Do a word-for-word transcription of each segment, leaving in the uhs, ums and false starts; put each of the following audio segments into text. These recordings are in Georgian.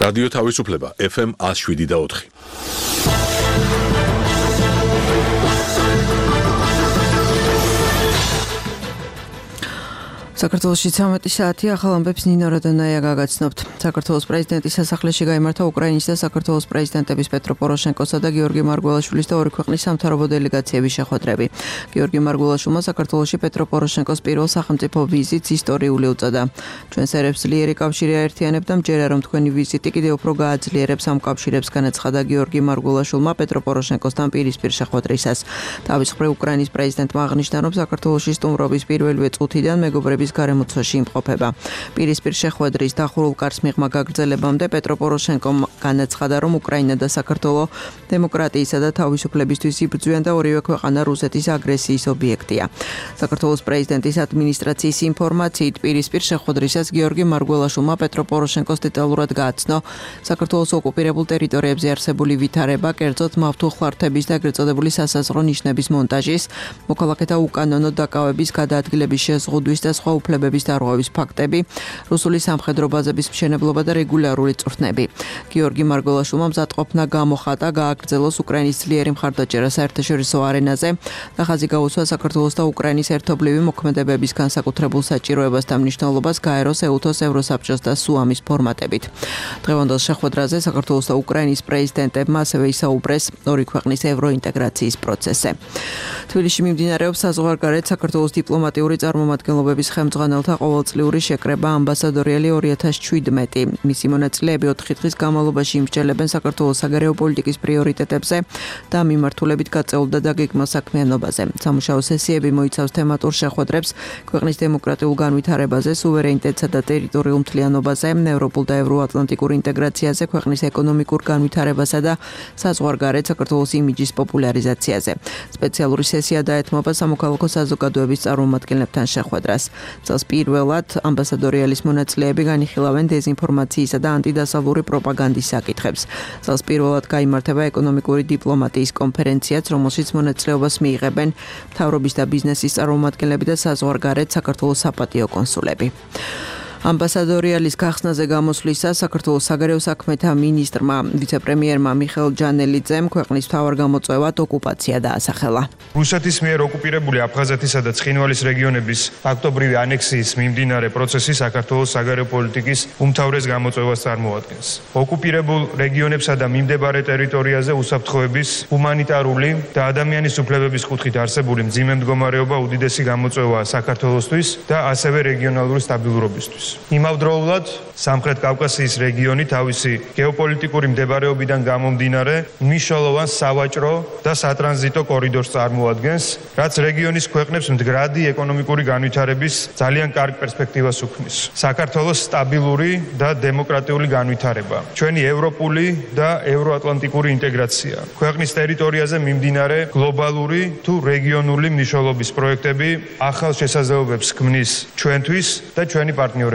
რადიო თავისუფლება ეფ ემ one oh seven და four. საქართველოში ცამეტი საათი ახალ ამბებს ნინო როდონაია გაგაცნობთ. საქართველოს პრეზიდენტის სასახლეში გაიმართა უკრაინის და საქართველოს პრეზიდენტების პეტრო პოროშენკოსა და გიორგი მარგველაშვილის და ორი ქვეყნის სამთავრობო დელეგაციების შეხვედრები. გიორგი მარგველაშვილმა საქართველოში პეტრო პოროშენკოს პირველ სახელმწიფო ვიზიტს ისტორიული უწოდა. ჩვენს ერებს ძლიერი კავშირი აერთიანებდა და მჯერა რომ თქვენი ვიზიტი კიდევ უფრო გააძლიერებს ამ კავშირებს, განაცხადა გიორგი მარგველაშვილმა პეტრო პოროშენკოსთან პირისპირ შეხვედრისას. თავის მხრივ უკრაინის პრეზიდენტმა აღნიშნა, რომ საქართველოში სტუმრობის პირველივე წუთიდან მეგობრების გარემოცვაში იმყოფება. პირისპირ შეხვედრის დახურულ კარს მიღმა გაგრძელებამდე პეტრო პოროშენკომ განაცხადა, რომ უკრაინა და საქართველო დემოკრატიისა და თავისუფლებისთვის იბრძვიან და ორივე ქვეყანა რუსეთის აგრესიის ობიექტია. საქართველოს პრეზიდენტის ადმინისტრაციის ინფორმაციით პირისპირ შეხვედრისას გიორგი მარგველაშვილმა პეტრო პოროშენკოს დეტალურად გააცნო საქართველოს ოკუპირებულ ტერიტორიებზე არსებული ვითარება, კერძოდ მავთულხლართების და ეგრეთ წოდებული სასაზღვრო ნიშნების მონტაჟის, მოქალაქეთა უკანონო დაკავების გადაადგილების შეზღუდვის და სხვა უფლებების დარღვევის ფაქტები, რუსული სამხედრო ბაზების მშენებლობა და რეგულარული წვრთნები. გიორგი მარგველაშვილმა მზადყოფნა გამოხატა, გააგრძელოს უკრაინის ძლიერი მხარდაჭერა საერთაშორისო არენაზე და ხაზი გაუსვა საქართველოს და უკრაინის ერთობლივი მოქმედებების განსაკუთრებულ საჭიროებას და მნიშვნელობას გაეროს, ეუთოს, ევროსაბჭოს და სუამის ფორმატებით. დღევანდელ შეხვედრაზე საქართველოს და უკრაინის პრეზიდენტებმა ასევე ისაუბრეს ორი ქვეყნის ევროინტეგრაციის პროცესზე. თბილისში მიმდინარეობს საზღვარგარეთ საქართველოს დიპლომატიური წარმომადგენლობების ხელმძღვანელთა ყოველწლიური შეკრება ამბასადორიალი ორი ათას შვიდმეტი. მისი მონაწილეები ოთხი დღის განმავლობაში იმსჯელებენ საქართველოს საგარეო პოლიტიკის პრიორიტეტებზე და მიმართულებით გაწეულ და დაგეგმილ საქმიანობაზე. სამუშაო სესიები მოიცავს თემატურ შეხვედრებს ქვეყნის დემოკრატიულ განვითარებაზე, სუვერენიტეტსა და ტერიტორიულ მთლიანობაზე, ევროპულ და ევროატლანტიკურ ინტეგრაციაზე, ქვეყნის ეკონომიკურ განვითარებასა და საზღვარგარეთ საქართველოს იმიჯის პოპულარიზაციაზე. სპეციალური სესია დაეთმობა სამოქალაქო საზოგადოების წარმომადგენლებთან შეხვედრას. წელს პირველად ამბასადორიალის მონაწილეები განიხილავენ დეზინფორმაციისა და ანტიდასავლური პროპაგანდის საკითხებს. წელს პირველად გაიმართება ეკონომიკური დიპლომატიის კონფერენციაც, რომელშიც მონაწილეობას მიიღებენ მთავრობის და ბიზნესის წარმომადგენლები და საზღვარგარეთ საქართველოს საპატიო კონსულები. ამბასადორიალის გახსნაზე გამოსვლისას საქართველოს საგარეო საქმეთა მინისტრმა, ვიცე-პრემიერმა მიხეილ ჯანელიძემ ქვეყნის მთავარ გამოწვევად ოკუპაცია დაასახელა. რუსეთის მიერ ოკუპირებული აფხაზეთისა და ცხინვალის რეგიონების ფაქტობრივი ანექსიის მიმდინარე პროცესი საქართველოს საგარეო პოლიტიკის უმთავრეს გამოწვევას წარმოადგენს. ოკუპირებულ რეგიონებსა და მიმდებარე ტერიტორიაზე უსაფრთხოების, ჰუმანიტარული და ადამიანის უფლებების კუთხით არსებული მძიმე მდგომარეობა უდიდესი გამოწვევაა საქართველოსთვის და ასევე რეგიონალური სტაბილურობისთვის. იმავდროულად, სამხრეთ კავკასიის რეგიონი თავისი გეოპოლიტიკური მდებარეობიდან გამომდინარე მნიშვნელოვან სავაჭრო და სატრანზიტო კორიდორს წარმოადგენს, რაც რეგიონის ქვეყნებს მდგრადი ეკონომიკური განვითარების ძალიან კარგ პერსპექტივას უქმნის. საქართველოს სტაბილური და დემოკრატიული განვითარება, ჩვენი ევროპული და ევროატლანტიკური ინტეგრაცია, ქვეყნის ტერიტორიაზე მიმდინარე გლობალური თუ რეგიონული მნიშვნელობის პროექტები ახალ შესაძლებლობებს ქმნის ჩვენთვის და ჩვენი პარტნიორებისთვის.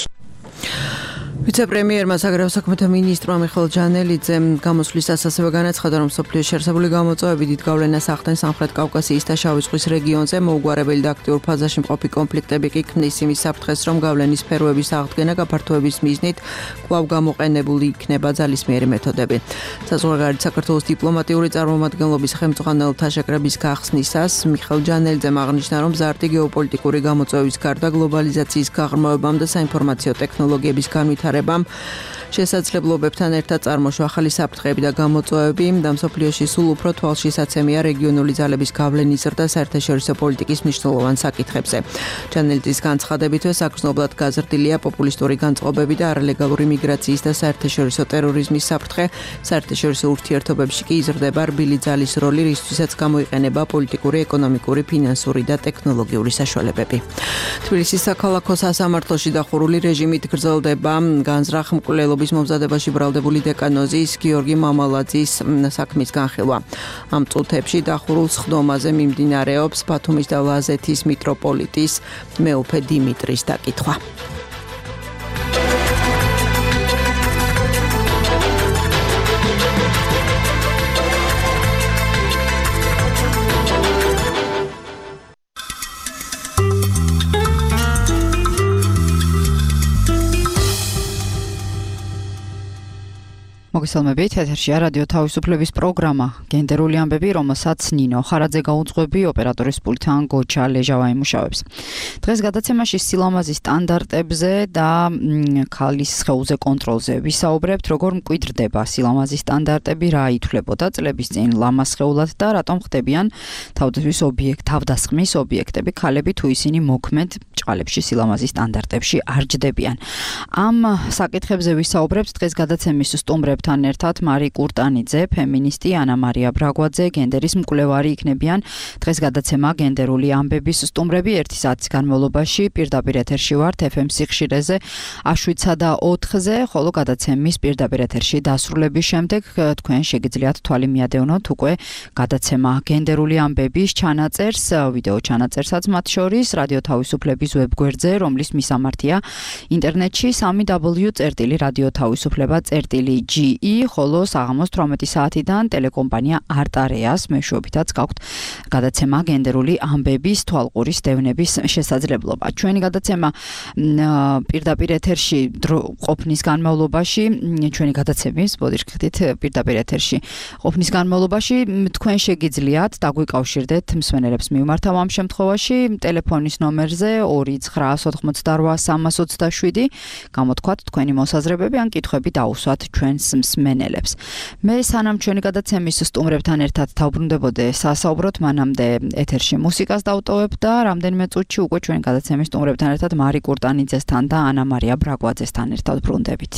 ვიცე-პრემიერმა საგარეო საქმეთა მინისტრმა მიხეილ ჯანელიძემ გამოსვლისას ასევე განაცხადა, რომ მსოფლიოში არსებული გამოწვევები დიდ გავლენას ახდენ სამხრეთ კავკასიის და შავი ზღვის რეგიონზე, მოუგვარებელი და აქტიურ ფაზაში მყოფი კონფლიქტები კი ქმნის იმის საფრთხეს, რომ გავლენის სფეროების აღდგენა გაფართოების მიზნით კვლავ გამოყენებული იქნება ძალისმიერი მეთოდები. საზღვარგარეთ საქართველოს დიპლომატიური წარმომადგენლობის ხელმძღვანელთა შეკრების გახსნისას მიხეილ ჯანელიძემ აღნიშნა, რომ მზარდი გეოპოლიტიკური გამოწვევის გარდა გლობალიზაციის გაღრმავებამ და საინფორმაციო ტექნოლოგიების განვითარებამ შესაძლებლობებთან ერთად წარმოშვა ახალი საფრთხეები და გამოწვევები და მსოფლიოში სულ უფრო თვალშისაცემია რეგიონული ძალების გავლენის ზრდა საერთაშორისო პოლიტიკის მნიშვნელოვან საკითხებზე. ჯანელიძის განცხადებითვე საგრძნობლად გაზრდილია პოპულისტური განწყობები და არალეგალური მიგრაციის და საერთაშორისო ტერორიზმის საფრთხე, საერთაშორისო ურთიერთობებში კი იზრდება რბილი ძალის როლი, რისთვისაც გამოიყენება პოლიტიკური, ეკონომიკური, ფინანსური და ტექნოლოგიური საშუალებები. თბილისის საქალაქო სასამართლოში დახურული რეჟიმით გრძელდება განზრახ მკვლელობის მომზადებაში ბრალდებული დეკანოზის გიორგი მამალაძის საქმის განხილვა. ამ წუთებში დახურულ სხდომაზე მიმდინარეობს ბათუმის და ლაზეთის მიტროპოლიტის მეუფე დიმიტრის დაკითხვა. მოგესალმებით, ეთერშია რადიო თავისუფლების პროგრამა გენდერული ამბები, რომელსაც ნინო ხარაძე გაუძღვები, ოპერატორის პულტთან გოჩა ლეჟავა იმუშავებს. დღეს გადაცემაში სილამაზის სტანდარტებზე და ქალის სხეულზე კონტროლზე ვისაუბრებთ, როგორ მკვიდრდება სილამაზის სტანდარტები, რა ითვლებოდა წლების წინ ლამას სხეულად და რატომ ხდებიან თავდასხმის ობიექტ, თავდასხმის ობიექტები ქალები თუ ისინი მოქმედ ჭყალებში სილამაზის სტანდარტებში არ ჯდებიან. ამ საკითხებზე ვისაუბრებთ დღეს გადაცემის სტუმრებთან ერთად მარი კურტანიძე, ფემინისტი, ანა მარია ბრაგვაძე, გენდერის მკვლევარი იქნებიან. დღეს გადაცემა გენდერული ამბების სტუმრები ერთი საათის განმავლობაში პირდაპირ ეთერში ვართ ეფ ემ სიხშირეზე შვიდსა და ოთხზე, ხოლო გადაცემის პირდაპირ ეთერში დასრულების შემდეგ თქვენ შეგიძლიათ თვალი მიადევნოთ უკვე გადაცემა გენდერული ამბების ჩანაწერს, ვიდეო ჩანაწერსაც მათ შორის რადიო თავისუფლების ვებგვერდზე, რომლის მისამართია ინტერნეტში სამი დაბლიუ წერტილი რადიო თავისუფლება წერტილი ჯი ი, ხოლო საღამოს თვრამეტი საათიდან ტელეკომპანია არტარეას მეშვეობითაც გაქვთ გადაცემა გენდერული ამბების თვალყურის დევნების შესაძლებლობა. ჩვენი გადაცემა პირდაპირ ეთერში ყოფნის განმავლობაში, ჩვენი გადაცემის ბოდიშქით პირდაპირ ეთერში ყოფნის განმავლობაში თქვენ შეგიძლიათ დაგვიკავშირდეთ მსმენელებს მივმართავ ამ შემთხვევაში ტელეფონის ნომერზე ორი ცხრა ოთხმოცდაოთხ სამას ოცდაშვიდი გამოთქვათ თქვენი მოსაზრებები ან კითხვები დაუსვათ ჩვენს მსმენელებს. მე სანამ ჩვენი გადაცემის სტუმრებთან ერთად დავბრუნდებოდე სასაუბროთ, მანამდე ეთერში მუსიკას დავტოვებ და რამდენიმე წუთში უკვე ჩვენი გადაცემის სტუმრებთან ერთად მარი კურტანიძესთან და ანა მარია ბრაგვაძესთან ერთად ბრუნდებით.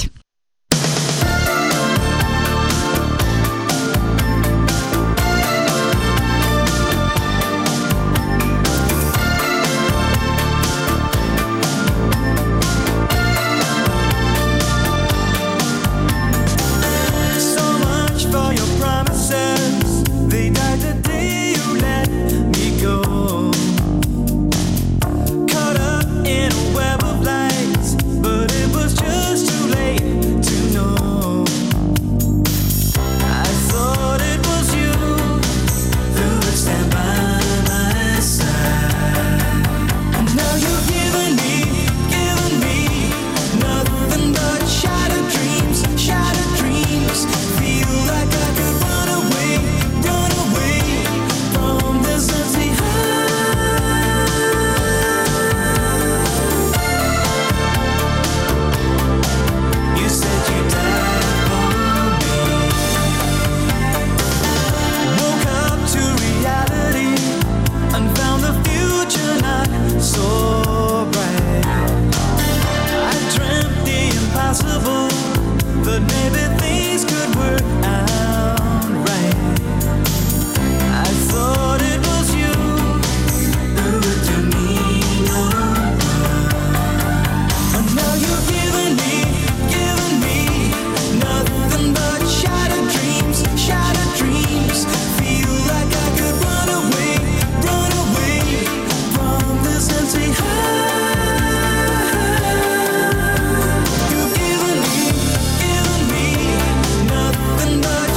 Nothing but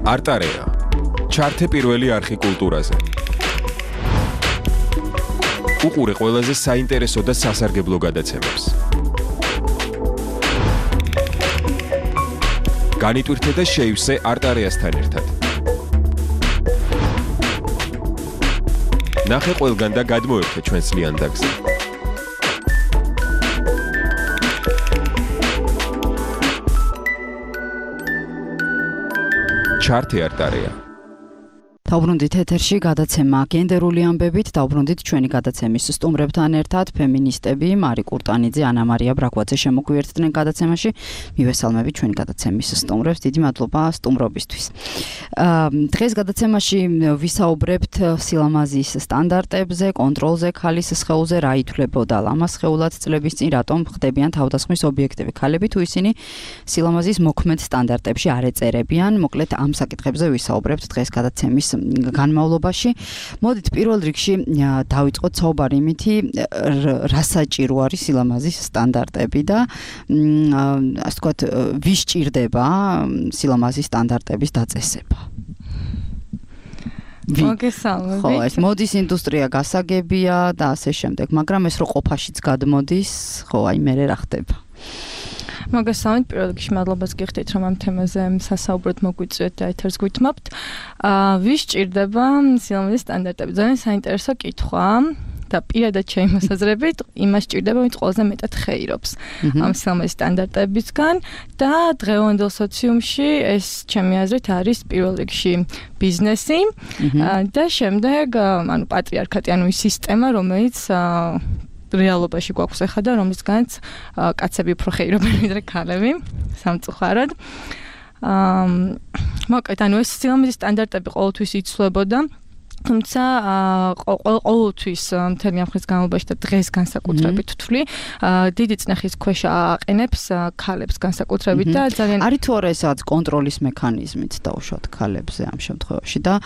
არტარეა. ჩართე პირველი არხი კულტურაზე. უყურე ყველაზე საინტერესო და სასარგებლო გადაცემებს. განიტვირთე და შეივსე არტარეასთან ერთად. ნახე ყველგან და გადმოერთე ჩვენს ლიანდაგზე. ჩართე არტარეა. დავბრუნდით ეთერში გადაცემა გენდერული ამბებით, დავბრუნდით ჩვენი გადაცემის სტუმრებთან ერთად, ფემინისტები მარი კურტანიძე, ანა მარია ბრაგვაძე შემოგვიერთდნენ გადაცემაში. მივესალმებით ჩვენი გადაცემის სტუმრებს, დიდი მადლობა სტუმრობისთვის. დღეს გადაცემაში ვისაუბრებთ სილამაზის სტანდარტებზე, კონტროლზე, ქალის სხეულზე, რა ითვლებოდა ლამაზ სხეულად წლების წინ, რატომ ხდებიან თავდასხმის ობიექტები ქალები, თუ ისინი სილამაზის მოქმედ სტანდარტებში არ ეწერებიან. მოკლედ ამ საკითხებზე ვისაუბრებთ დღეს გადაცემის განმავლობაში. მოდით პირველ რიგში დავიწყოთ საუბარი იმითი, რა საჭირო არის სილამაზის სტანდარტები და ასე ვთქვათ, ვის ჭირდება სილამაზის სტანდარტების დაწესება. მოგესალმებით. ხო, ეს მოდის ინდუსტრია გასაგებია და ასე შემდეგ, მაგრამ ეს რო ყოფაშიც გადმოდის, ხო, აი მე რა ხდება. მოგესალმებით, პირველ რიგში მადლობას გიხდით, რომ ამ თემაზე სასაუბროდ მოგვიწვიეთ და ეთერს გვითმობთ. აა ვის ჭირდება სილამაზის სტანდარტები? ძალიან საინტერესო კითხვა და პირადად ჩემი მოსაზრებით იმას ჭირდება, ვინც ყველაზე მეტად ხეირობს ამ სილამაზის სტანდარტებისგან და დღევანდელ სოციუმში ეს ჩემი აზრით არის პირველ რიგში ბიზნესი და შემდეგ ანუ პატრიარქატი, ანუ ის სისტემა, რომელიც რეალობაში გვაქვს ახლა და რომლისგანაც კაცები უფრო ხეირობენ ვიდრე ქალები სამწუხაროდ. აა მოკლედ ანუ ეს სილამაზის სტანდარტები ყოველთვის იცვლებოდა, თუმცა ყოველთვის მთელი ამ ხნის განმავლობაში და დღეს განსაკუთრებით ვთვლი, დიდი წნეხის ქვეშ აყენებს ქალებს განსაკუთრებით და ძალიან არის თუ არა ეს რაღაც კონტროლის მექანიზმით დაუშვათ ქალებზე ამ შემთხვევაში და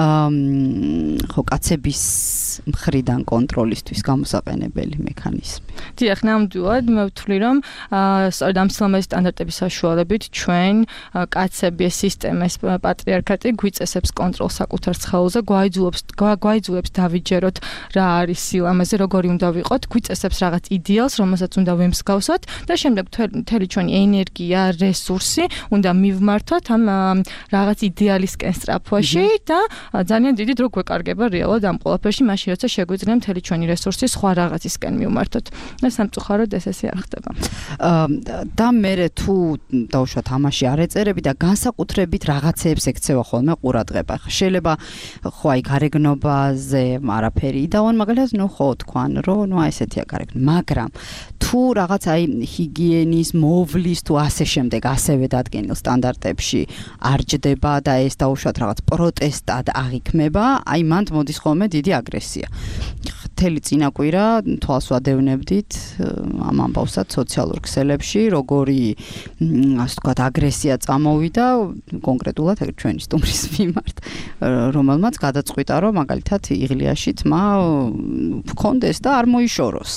ხო კაცების მხრიდან კონტროლისთვის გამოსაყენებელი მექანიზმი. დიახ, ნამდვილად მე ვთვლი, რომ სწორედ ამ სილამაზის სტანდარტების საშუალებით ჩვენ კაცები ეს სისტემა, ეს პატრიარქატი გვიწესებს კონტროლს საკუთარ სხეულზე, გვაიძულებს გვაიძულებს დავიჯეროთ რა არის სილამაზე, როგორი უნდა ვიყოთ, გვიწესებს რაღაც იდეალს, რომელსაც უნდა ვემსგავსოთ და შემდეგ მთელი ჩვენი ენერგია, რესურსი უნდა მივმართოთ ამ რაღაც იდეალისკენ სწრაფვაში და ძალიან დიდი დრო გვეკარგება რეალურად ამ ყველაფერში, მაშინ როცა შეგვიძლია მთელი ჩვენი რესურსი სხვა რაღაცისკენ მივმართოთ. და სამწუხაროდ ეს ესე არ ხდება. და მე თუ დავუშვათ ამაში არ ეწერები და განსაკუთრებით რაღაცეებს ექცევა ხოლმე ყურადღება. შეიძლება ხო აი გარეგნობაზე არაფერი დავან, მაგალითად ნუ ხო თქვან, რომ ნუ აი ესეთია გარეგნობა, მაგრამ თუ რაღაც აი ჰიგიენის, მოვლის თუ ასე შემდეგ ასევე დადგენილ სტანდარტებში არ ჯდება და ეს დაუშვათ რაღაც პროტესტად აღიქმება, აი მანდ მოდის ხოლმე დიდი აგრესია. მთელი წინაკვირა თვალს ვადევნებდით ამ ამბავსაც სოციალურ ქსელებში, როგორი ასე ვთქვათ აგრესია წამოვიდა კონკრეტულად ჩვენი სტუმრის მიმართ, რომელმაც გადაწყვიტა, რომ მაგალითად იღლიაში თმა ჰქონდეს და არ მოიშოროს.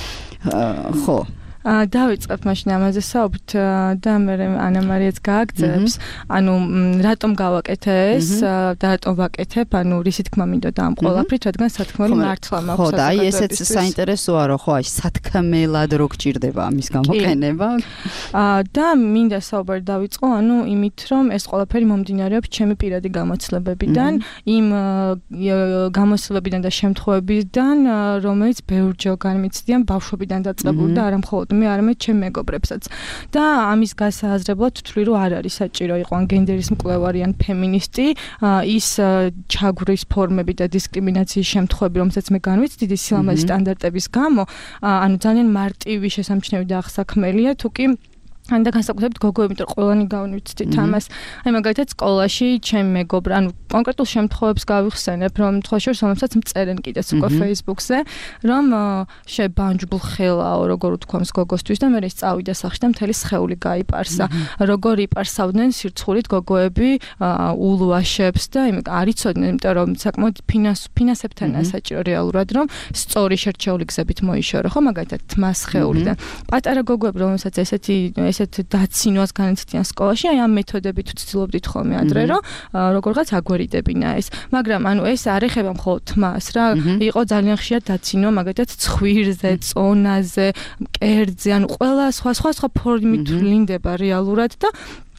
ხო დავიწყებ მაშინ ამაზე საუბრთ და მე ანა მარიაც გააგზავნებს, ანუ რატომ გავაკეთე ეს და რატომ ვაკეთებ, ანუ რისი თქმა მინდოდა ამ ყველაფრით, რადგან სათქმელი მართლა მაქვს. ხო და აი ესეც საინტერესოა, რომ ხო აი სათქმელად რო გჭირდება ამის გამოყენება. და მინდა საუბარი დავიწყო, ანუ იმით, რომ ეს ყველაფერი მომდინარეობს ჩემი პირადი გამოცდილებებიდან, იმ გამოცდილებიდან და შემთხვევებიდან, რომელიც ბევრჯერ განმეცდიან ბავშვობიდან დაწყებული და არა მხოლოდ მე არამედ ჩემ მეგობრებსაც. და ამის გასააზრებლად ვთვლი, რომ არ არის საჭირო იყო ან გენდერის მკვლევარი ან ფემინისტი, ის ჩაგვრის ფორმები და დისკრიმინაციის შემთხვევები, რომელსაც მე განვიცდი სილამაზის სტანდარტების გამო, ანუ ძალიან მარტივი შესამჩნევი და აღსაქმელია, თუკი ან და განსაკუთრებით გოგოები, იმიტომ რომ ყველანი გავიცდით ამას. აი მაგალითად სკოლაში ჩემი მეგობრა, ანუ კონკრეტულ შემთხვევებს გავიხსენებ, რომ თქვა შორს რომელსაც მწერენ კიდეც უკვე Facebook-ზე, რომ შებანჯგულ ხელაო, როგორ უთქვამს გოგოსთვის და მე ის წავიდა სახში და მთელი სხეული გაიპარსა. როგორ იპარსავდნენ სირცხულით გოგოები ულვაშებს და არ იცოდნენ, იმიტომ რომ საკმაოდ ფინანსებთანაა საჭირო რეალურად, რომ სწორი შერჩეული გზებით მოიშორო, ხო მაგალითად თმა სხეულიდან. პატარა გოგოები, რომელსაც ესეთი ესეთ დაცინვას განიცდიან სკოლაში, აი ამ მეთოდებით ვცდილობდით ხოლმე ადრე, რომ როგორღაც აგვერიდებინა ეს. მაგრამ ანუ ეს არ ეხება მხოლოდ თმას რა, იყო ძალიან ხშირად დაცინვა მაგათაც ცხვირზე, წონაზე, მკერდზე, ანუ ყველა სხვა სხვა სხვა ფორმით ვლინდება რეალურად და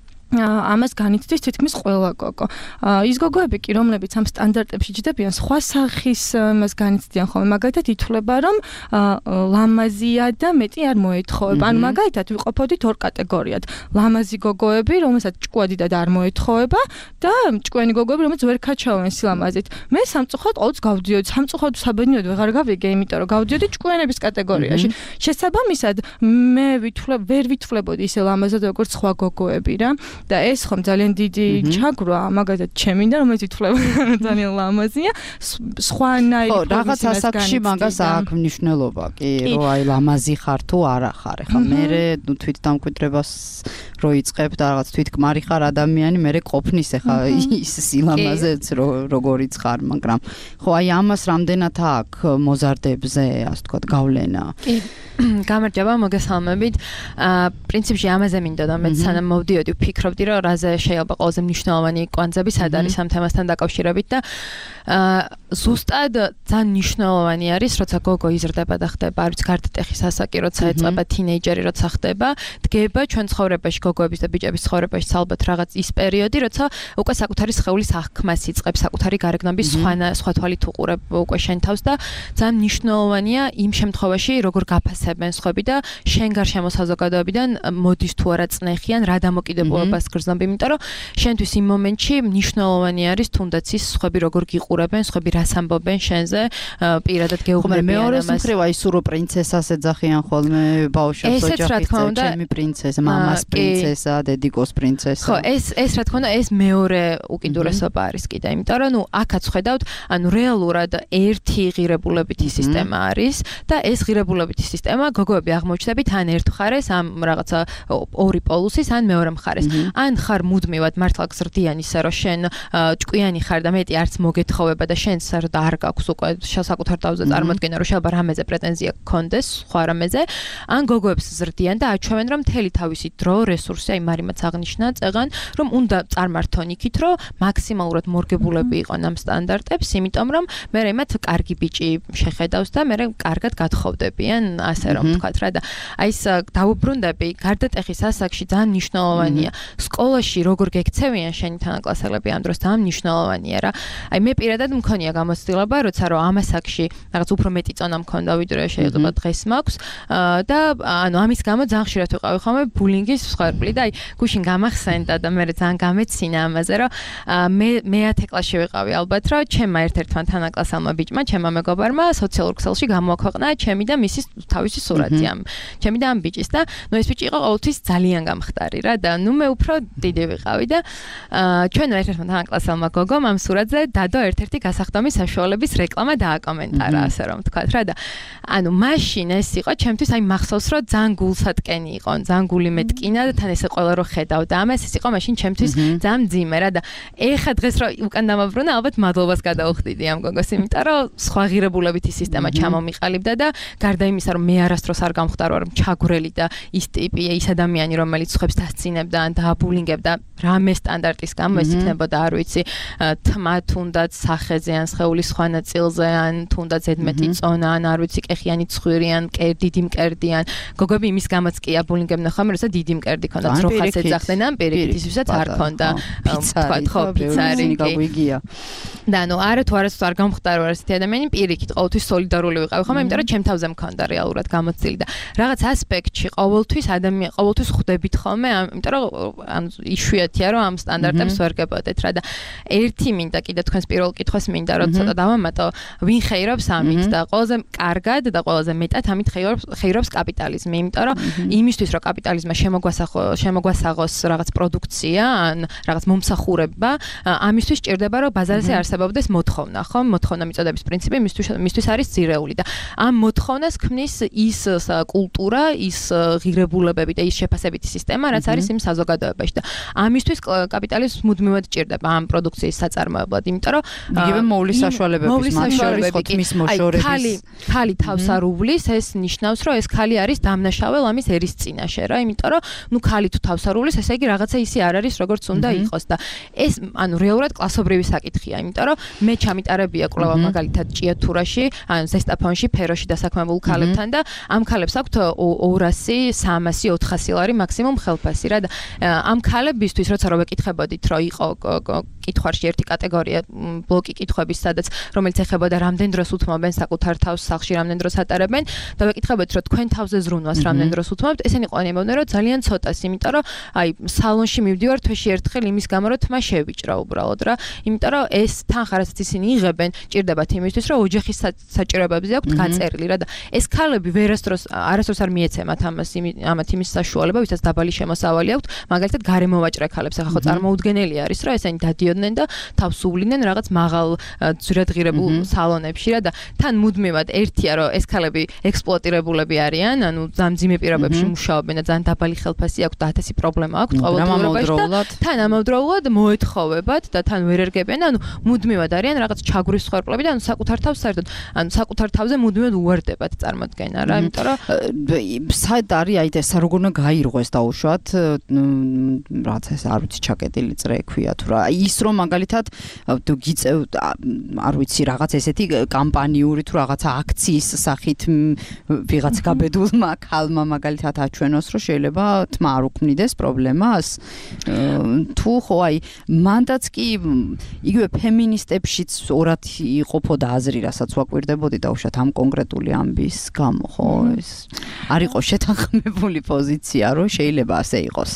ამას განიცდის თითქმის ყველა გოგო. ის გოგოები კი, რომლებიც ამ სტანდარტებში ჯდებიან, სხვა სახის მას განიცდიან ხოლმე. მაგალითად, ითვლება, რომ ლამაზია და მეტი არ მოეთხოვება. ანუ მაგალითად, ვიყოფოდით ორ კატეგორიად. ლამაზი გოგოები, რომელსაც ჭკუადიდად არ მოეთხოვება და ჭკვიანი გოგოები, რომელიც ვერ ქაჩავენ სილამაზით. მე სამწუხაროდ ყოველთვის გავდიოდი, სამწუხაროდ საბედნიეროდ ვეღარ გავიგე, იმიტომ რომ გავდიოდი ჭკვიანების კატეგორიაში. შესაბამისად, მე ვითვლებ, ვერ ვითვლებოდი ისე ლამაზად როგორც სხვა გოგოები რა. და ეს ხომ ძალიან დიდი ჩაგვრა, მაგალითად ჩემი და რომელიც ითვლება ძალიან ლამაზია, სხვანაირი ხო, რაღაც ასაკში მაგას აქვს მნიშვნელობა, კი, რომ აი ლამაზი ხარ თუ არა ხარ. ეხლა მე ნუ თვით დამკვიდრებას რო იწყებ და რაღაც თვითკმარი ხარ ადამიანი, მე ყოფნის ეხლა ის სილამაზეც როგორიც ხარ, მაგრამ ხო აი ამას რამდენად აქვს მოზარდებზე, ასე ვთქვათ, გავლენა. კი. გამარჯობა, მოგესალმებით. აა პრინციპში ამაზე მინდოდა მე სანამ მოვდიოდი ვფიქრობდი რომ რაზე შეიძლება ყველაზე მნიშვნელოვანი კვანძები სად არის ამ თემასთან დაკავშირებით და აა ზუსტად ძალიან მნიშვნელოვანი არის როცა გოგო იზრდება და ხდება არ ვიცი გარდატეხის ასაკი როცა ეწყება თინეიჯერი როცა ხდება დგება ჩვენ ცხოვრებაში გოგოების და ბიჭების ცხოვრებაში ალბათ რაღაც ის პერიოდი როცა უკვე საკუთარი სხეულის აღქმას იწყებს საკუთარი გარეგნობის სხვა სხვა თვალით უყურებ უკვე შენ თავს და ძალიან მნიშვნელოვანია იმ შემთხვევაში როგორ გაფასებენ სხვები და შენ გარშემო საზოგადოებიდან მოდის თუ არა წნეხიან რა დამოკიდებულებას გრძნობ იმიტომ რომ შენთვის იმ მომენტში მნიშვნელოვანი არის თუნდაც ის სხვები როგორ გიყურებენ სხვები რას ამბობენ შენზე პირადად გეუბნებიან ამას მეორე მხრივ აი სურო პრინცესას ეძახიან ხოლმე ბავშვებს ოჯახის ჩემი პრინცესა მამას პრინცესა დედიკოს პრინცესა ხო ეს ეს რა თქმა უნდა ეს მეორე უკიდურესობა არის კიდე იმიტომ რომ ნუ აქაც ხედავთ ანუ რეალურად ერთი ღირებულებითი სისტემა არის და ეს ღირებულებითი სისტემა გოგოები აღმოჩნდებით ან ერთ მხარეს ამ რაღაცა ორი პოლუსის ან მეორე მხარეს ან ხარ მუდმივად მართლა გზრდიან ისე რომ შენ ჭკვიანი ხარ და მეტი არც მოგეთხოვება და შენც არ გაქვს უკვე საკუთარ თავზე წარმოდგენა რომ შეიძლება რამეზე პრეტენზია გქონდეს სხვა რამეზე ან გოგოებს ზრდიან და აჩვევენ რომ მთელი თავისი დრო რესურსი აი მარიმაც აღნიშნა წეღან რომ უნდა წარმართონ იქით რომ მაქსიმალურად მორგებულები იყონ ამ სტანდარტებს იმიტომ რომ მე იმათ კარგი ბიჭი შეხედავს და მე კარგად გათხოვდებიან ასე რომ ვთქვათ რა და აი ეს დაუბრუნდები გარდატეხის ასაკში ძალიან მნიშვნელოვანია სკოლაში როგორ გექცევიან შენი თანაკლასელები ამ დროს ძალიან მნიშვნელოვანია რა აი მე პირადად მქონია გამოცდილება როცა რომ ამ ასაკში რაღაც უფრო მეტი წონა მქონდა ვიდრე შეიძლება დღეს მაქვს და ანუ ამის გამო ძალიან ხშირად ვიყავი ხოლმე ბულინგის მსხვერპლი და აი გუშინ გამახსენდა და მე ძალიან გამეცინა ამაზე რომ მე მეათე კლასში ვიყავი ალბათ რომ ჩემმა ერთ-ერთმა თანაკლასელმა ბიჭმა ჩემმა მეგობარმა სოციალურ ქსელში გამოაქვეყნა ჩემი და მისის თავისი სურათი ამ ჩემი და ამ ბიჭის და ნუ ეს ბიჭი იყო ყოველთვის ძალიან გამხდარი რა და ნუ მე უფრო დიდი ვიყავი და ჩვენ ერთ-ერთმა თანაკლასელმა გოგომ ამ სურათზე დადო ერთ-ერთი გასახდომის საშუალების რეკლამა დააკომენტარა ასე რომ ვთქვათ რა და ანუ მაშინ ეს იყო ჩემთვის აი მახსოვს რომ ძალიან გულსატკენი იყო ძალიან გული მეტკინა და თან ესე ყველა რო ხედავ და ამას ეს იყო მაშინ ჩემთვის ძალიან მძიმე რა და ეხა დღეს რო უკან დამაბრუნა ალბათ მადლობას გადაუხდიდი ამ გოგოს იმიტომ რომ სხვა ღირებულებითი სისტემა ჩამომიყალიბდა და გარდა იმისა რომ მე არასდროს არ გამხდარ ვარ ჩაგვრელი და ის ტიპი ის ადამიანი რომელიც სხვებს დასცინებდა ან დააბულინგებდა რამე სტანდარტის გამო ეს იქნებოდა არ ვიცი თმა თუნდაც სახეზე ან სხეულის სხვა ნაწილზე ან თუნდაც ზედმეტი წონა ან არ ვიცი კეხიანი ცხვირი ან დიდი მკერდი ან გოგოები იმის გამოც კი აბულინგებდნენ ხოლმე როცა დიდი მკერდი ქონდა ძროხას ეძახდნენ ან პირიქით ისვისაც არ ქონდა თქვა ხო პიცარი გაგვიგია და ნუ არა თუ არასდროს არ გამხდარ ვარ ესეთი ადამიანი პირიქით ყოველთვის სოლიდარული ვიყავი ხოლმე იმიტომ რომ ჩემ თავზე მქონდა რეალურად გამოცდილი და რაღაც ასპექტში ყოველთვის ადამიანი ყოველთვის ხვდებით ხოლმე იმიტომ რომ ანუ იშვიათია რომ ამ სტანდარტებს ვერ გებოდეთ რა და ერთი მინდა კიდე თქვენს პირველ კითხვას მინდა რომ ცოტა დავამატო ვინ ხეირობს ამით და ყველაზე კარგად და ყველაზე მეტად ამით ხეირობს ხეირობს კაპიტალიზმი იმიტომ რომ იმისთვის რომ კაპიტალიზმმა შემოგვასახოს შემოგვასაღოს რაღაც პროდუქცია ან რაღაც მომსახურება ამისთვის ჭირდება რომ ბაზარზე არსებობს არსებობდეს მოთხოვნა, ხო? მოთხოვნა მიწოდების პრინციპი მისთვის მისთვის არის ძირეული და ამ მოთხოვნას ქმნის ის კულტურა, ის ღირებულებები და ის შეფასებითი სისტემა, რაც არის იმ საზოგადოებაში და ამისთვის კაპიტალიზმს მუდმივად ჭირდება ამ პროდუქციის საწარმოებლად, იმიტომ რომ იგივე მოვლის საშუალებების მასშორის ხოთმის მოშორების ქალი ქალი თავს არ უვლის, ეს ნიშნავს, რომ ეს ქალი არის დამნაშავე ლამის ერის წინაშე რა, იმიტომ რომ ნუ ქალი თუ თავს არ უვლის, ესე იგი რაღაცა ისე არ არის, როგორც უნდა იყოს და ეს ანუ რეალურად კლასობრივი საკითხია, იმიტომ რომ მე ჩამიტარებია კვლევა მაგალითად ჭიათურაში, ან ზესტაფონში, ფეროში დასაქმებულ ქალებთან და ამ ქალებს აქვთ ორასი, სამასი, ოთხასი ლარი მაქსიმუმ ხელფასი რა და ამ ქალებისთვის როცა რომ ეკითხებოდით, რომ იყო კითხვარში ერთი კატეგორია ბლოკი კითხვების, სადაც რომელიც ეხებოდა რამდენ დროს უთმობენ საკუთარ თავს სახლში, რამდენ დროს ატარებენ და ვეკითხებოდით, რომ თქვენ თავზე ზრუნვას რამდენ დროს უთმობთ, ესენი ყვანი ამბობდნენ, რომ ძალიან ცოტას, იმიტომ რომ აი სალონში მივდივარ თვეში ერთხელ იმის გამო, რომ თმა შევიჭრა უბრალოდ რა, იმიტომ რომ ეს თანხა რასაც ისინი იღებენ, ჭირდებათ იმისთვის, რომ ოჯახის საჭიროებებზე აქვთ გაწერილი რა და ეს ქალები ვერასდროს არასდროს არ მიეცემათ ამას ამათ იმის საშუალება, ვისაც დაბალი შემოსავალი აქვთ, მაგალითად გარემოვაჭრე ქალებს, ახლა ხო წარმოუდგენელი არის, რომ ესენი დადიოდნენ და თავს უვლიდნენ რაღაც მაღალ ძვირადღირებულ სალონებში რა და თან მუდმივად ერთია, რომ ეს ქალები ექსპლუატირებულები არიან, ანუ ძალიან მძიმე პირობებში მუშაობენ და ძალიან დაბალი ხელფასი აქვთ და ათასი პრობლემა აქვთ ყოველდღიურობაში და თან ამავდროულად მოეთხოვებათ და თან ვერ ერგებიან, ანუ მუდმივად არიან რაღაც ჩაგვრის სხერფლები და ანუ საკუთარ თავს საერთოდ, ანუ საკუთარ თავზე მუდმივად უვარდებათ წარმოდგენა რა, იმიტომ რომ სად არის აი ეს როგორ უნდა გაირღვეს დაუშვათ, რაღაც ეს არ ვიცი ჩაკეტილი წრე ქვია თუ რა, ის რომ მაგალითად თუ გიწევ არ ვიცი რაღაც ესეთი კამპანიური თუ რაღაცა აქციის სახით ვიღაც გაბედულმა ქალმა მაგალითად აჩვენოს, რომ შეიძლება თმა არ უქმნიდეს პრობლემას, თუ ხო აი მანდაც კი იგივე ფემინისტებშიც ორად იყოფოდა აზრი, რასაც ვაკვირდებოდი დაუშვათ ამ კონკრეტული ამბის გამო, ხო ეს არ იყო შეთანხმებული პოზიცია, რომ შეიძლება ასე იყოს.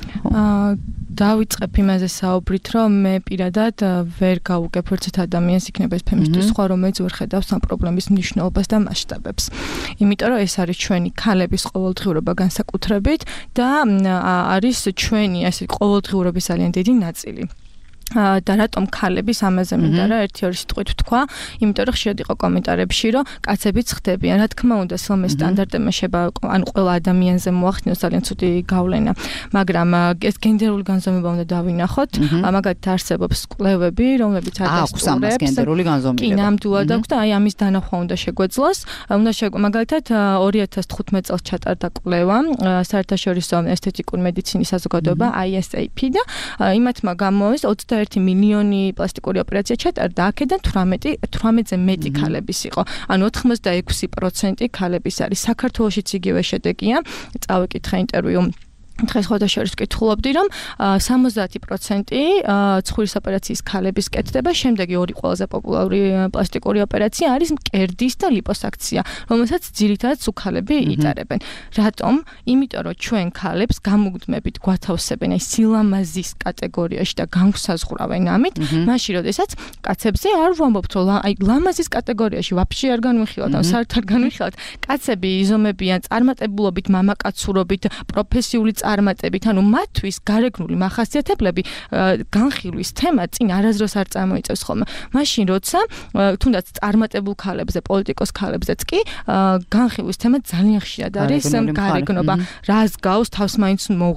აა დავიწყებ იმაზე საუბრით, რომ მე პირადად ვერ გავუგებ ერთად ადამიანს იქნება ეს ფემინისტი სხვა, რომელიც ვერ ხედავს ამ პრობლემის მნიშვნელობას და მასშტაბებს. იმიტომ რომ ეს არის ჩვენი ქალების ყოველდღიურობა განსაკუთრებით და არის ჩვენი ასე ყოველდღიურობის ძალიან დიდი ნაწილი. და რატომ ქალების ამაზე მინდა რა ერთი ორი სიტყვით ვთქვა, იმიტომ რომ ხშირად იყო კომენტარებში, რომ კაცებიც ხდებიან, რა თქმა უნდა, სილმეს სტანდარტებმა შეება, ანუ ყველა ადამიანზე მოახდინოს ძალიან ცუდი გავლენა, მაგრამ ეს გენდერული განზომილება უნდა დავინახოთ, მაგალითად არსებობს კვლევები, რომლებიც ადასტურებს გენდერული განზომილება. კი, ნამდვილად აქვს და აი ამის დანახვა უნდა შეგვეძლოს, უნდა მაგალითად ორი ათას თხუთმეტ წელს ჩატარდა კვლევა, საერთაშორისო ესთეტიკური მედიცინის საზოგადოება I S A P და იმათმა გამოვეს ოცდაერთი მილიონი პლასტიკური ოპერაცია ჩატარდა, აქედან თვრამეტზე მეტი ქალების იყო. ანუ ოთხმოცდაექვსი პროცენტი ქალების არის. საქართველოშიც იგივე შედეგია. წავიკითხე ინტერვიუ დღეს ხოდაშორის ვკითხულობდი, რომ სამოცდაათი პროცენტი ცხვრის ოპერაციის ქალების კეთდება, შემდეგი ორი ყველაზე პოპულარული პლასტიკური ოპერაცია არის მკერდის და ლიპოსაქცია, რომელსაც ძირითადად სუქალები იტარებენ. რატომ? იმიტომ რომ ჩვენ ქალებს გამუდმებით გვათავსებენ აი სილამაზის კატეგორიაში და განგვსაზღვრავენ ამით, მაშინ როდესაც კაცებზე არ ვამბობთ, რომ აი ლამაზის კატეგორიაში ვაფშე არ განვიხილავთ, ან საერთოდ არ განვიხილავთ. კაცები იზომებიან წარმატებულობით, მამაკაცურობით, პროფესიული წარმატებით, ანუ მათთვის გარეგნული მახასიათებლები განხილვის თემა წინ არასდროს არ წარმოიწევს ხოლმე. მაშინ როცა თუნდაც წარმატებულ ქალებზე, პოლიტიკოს ქალებზეც კი განხილვის თემა ძალიან ხშირად არის გარეგნობა. რას გავს თავს მაინც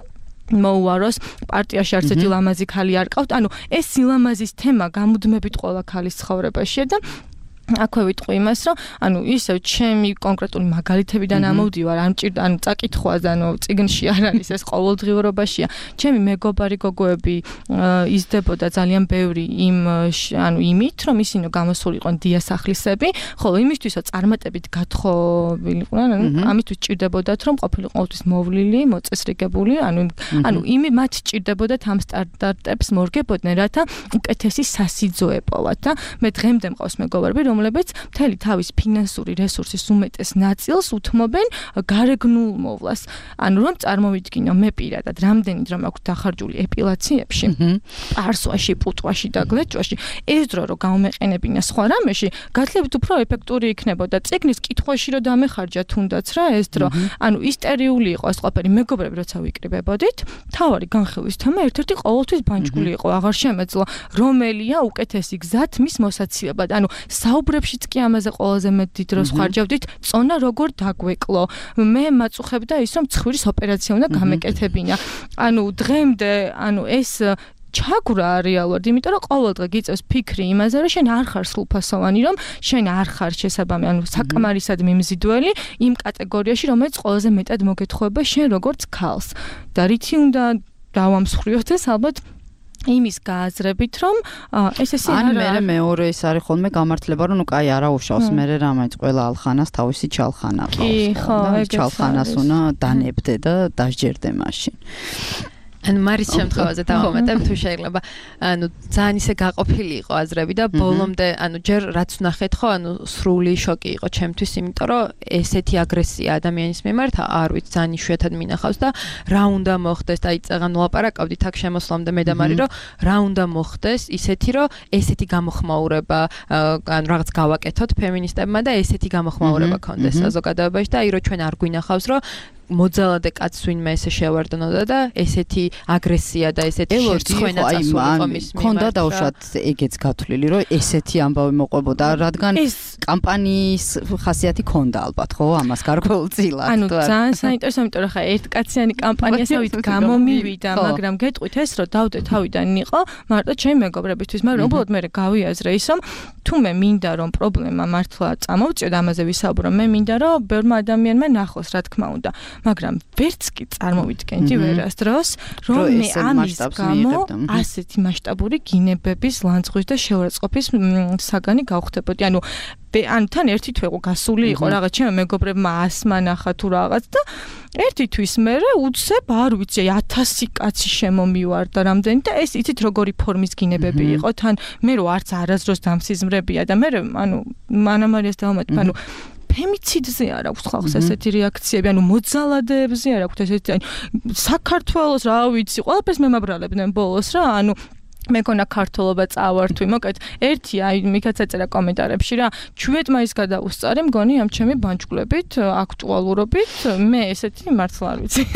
მოუაროს პარტიაში არცეთი ლამაზი ქალი არ ყავთ. ანუ ეს სილამაზის თემა გამუდმებით ყველა ქალის ცხოვრებაშია და აქვე ვიტყვი იმას, რომ ანუ ისევ ჩემი კონკრეტული მაგალითებიდან ამოვდივარ, ან მჭირდა, ანუ წაკითხვაზე, ანუ წიგნში არ არის ეს ყოველდღიურობაშია. ჩემი მეგობარი გოგოები იზრდებოდა ძალიან ბევრი იმ ანუ იმით, რომ ისინი გამოსულიყვნენ დიასახლისები, ხოლო იმისთვის, რომ წარმატებით გათხოვილიყვნენ, ანუ ამისთვის ჭირდებოდათ, რომ ყოფილიყო ყოველთვის მოვლილი, მოწესრიგებული, ანუ ანუ იმი მათ ჭირდებოდათ ამ სტანდარტებს მორგებოდნენ, რათა უკეთესი სასიძო ეპოვათ და მე დღემდე მყავს მეგობარები, რომლებიც მთელი თავის ფინანსური რესურსის უმეტეს ნაწილს უთმობენ გარეგნულ მოვლას. ანუ რომ წარმოვიდგინო მე პირადად რამდენი დრო მაქვს დახარჯული ეპილაციებში, პარსვაში, პუტვაში და გლეჭვაში, ეს დრო რო გამომეყენებინა სხვა რამეში, გაცილებით უფრო ეფექტური იქნებოდა. წიგნის კითხვაში რო დამეხარჯა თუნდაც რა ეს დრო. ანუ ისტერიული იყო ეს ყველაფერი, მეგობრები როცა ვიკრიბებოდით, თავარი განხილვის თემა ერთ-ერთი ყოველთვის ბანჯგული იყო, აღარ შემეძლო, რომელია უკეთესი გზა თმის მოსაცილებლად. ანუ საუბრებშიც კი ამაზე ყველაზე მეტ დროს ხარჯავდით, წონა როგორ დაგვეკლო. მე მაწუხებდა ის, რომ ცხვირის ოპერაცია უნდა გამეკეთებინა. ანუ დღემდე, ანუ ეს ჩაგვრა რეალურად, იმიტომ რომ ყოველ დღე გიწევს ფიქრი იმაზე, რომ შენ არ ხარ სრულფასოვანი, რომ შენ არ ხარ შესაბამი, ანუ საკამარისად მიმზიდველი იმ კატეგორიაში, რომელიც ყველაზე მეტად მოგეთხოვება შენ როგორც ქალს. და რითი უნდა დავამსხვრიოთ ეს ალბათ იმის გააზრებით, რომ ეს ესე არ არის. ან მე მეორე ის არის ხოლმე გამართლება, რომ ნუ კაი არა უშავს, მე რამაიც ყველა ალხანას თავისი ჩალხანა ყავს. კი, ხო, ეგეც ჩალხანას უნდა დანებდე და დასჯერდე მაშინ. ანუ მარის შემთხვევაზე დავამატებ თუ შეიძლება. ანუ ძალიან ისე გაყოფილი იყო აზრები და ბოლომდე, ანუ ჯერ რაც ვნახეთ ხო, ანუ სრული შოკი იყო ჩემთვის, იმიტომ რომ ესეთი აგრესია ადამიანის მიმართ არ ვიცი, ძალიან იშვიათად მინახავს და რა უნდა მოხდეს და აი წეგან ვლაპარაკავდით აქ შემოსვლამდე მე და მარი, რომ რა უნდა მოხდეს ისეთი, რომ ესეთი გამოხმაურება, ანუ რაღაც გავაკეთოთ ფემინისტებმა და ესეთი გამოხმაურება კონდეს საზოგადოებაში და აი რომ ჩვენ არ გვინახავს, რომ მოძალადე კაცს ვინმე ესე შევარდნოდა და ესეთი აგრესია და ესეთი შერცხვენა წასულიყო მის მიმართ. ქონდა დაუშვათ ეგეც გათვლილი, რომ ესეთი ამბავი მოყვებოდა, რადგან კამპანიის ხასიათი ქონდა ალბათ, ხო, ამას გარკვეულწილად. ანუ ძალიან საინტერესო, იმიტომ რომ ხა ერთკაციანი კამპანიასავით გამომივიდა, მაგრამ გეტყვით ეს, რომ დავდე თავიდან იყო მარტო ჩემი მეგობრებისთვის, მაგრამ უბრალოდ მე გავიაზრე ის, რომ თუ მე მინდა რომ პრობლემა მართლა წამოვწიოთ, ამაზე ვისაუბრო, მე მინდა რომ ბევრმა ადამიანმა ნახოს, რა თქმა უნდა. მაგრამ ვერც კი წარმოვიდგენდი ვერასდროს, რომ მე ამის გამო ასეთი მასშტაბური გინებების ლანძღვის და შეურაცხყოფის საგანი გავხდებოდი. ანუ ანუ თან ერთი თვე გასული იყო რაღაც ჩემ მეგობრებმა ასმა ნახა თუ რაღაც და ერთი თვის მერე უცებ არ ვიცი ათასი კაცი შემომივარდა რამდენი და ეს იცით როგორი ფორმის გინებები იყო თან მე რო არც არასდროს დამსიზმრებია და მე ანუ მანამარიას დავამატებ ანუ ფემიციდზე არ აქვს ხალხს ესეთი რეაქციები, ანუ მოძალადეებზე არ აქვს ესეთი, ანუ საქართველოს რა ვიცი, ყველაფერს მემაბრალებდნენ ბოლოს რა, ანუ მეკონა ქართულობა წავართვი, მოკეთ, ერთი აი მიქაც ეწერა კომენტარებში რა, ჩვიდ მაისს გადაუსწარი, მგონი ამ ჩემი ბანჯგვლებით, აქტუალურობით, მე ესეთი მართლა არ ვიცი.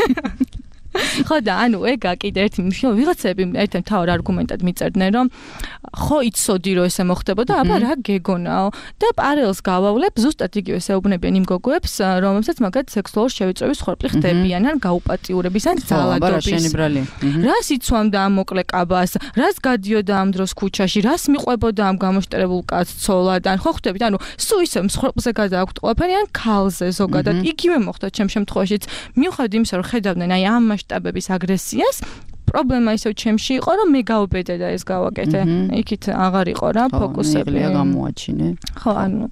ხო და ანუ ეგა კიდე ერთი მნიშვნელოვანი ვიღაცები ერთ-ერთ თავარ არგუმენტად მიწერდნენ რომ ხო იცოდი რომ ესე მოხდებოდა აბა რა გეგონაო და პარალელს გავავლებ ზუსტად იგივე საუბნებიან იმ გოგოებს რომელსაც მაგათ სექსუალური შევიწროების ხორბლი ხდებიან ან გაუპატიურების ან ძალადობის რას იცვამდა ამ მოკლე კაბას რას გადიოდა ამ დროს ქუჩაში რას მიყვებოდა ამ გამოშტერებულ კაცს ცოლად ან ხო ხდებით ანუ სულ ისე მსხვერპლზე გადააქვთ ყველაფერი ან ქალზე ზოგადად იგივე მოხდა ჩემ შემთხვევაშიც მიუხედავად იმისა რომ ხედავდნენ აი ამ მასშტაბების აგრესიას პრობლემა ისევ ჩემში იყო რომ მე გავუბედე და ეს გავაკეთე იქით აღარ იყო რა ფოკუსები გამოაჩინე ხო ანუ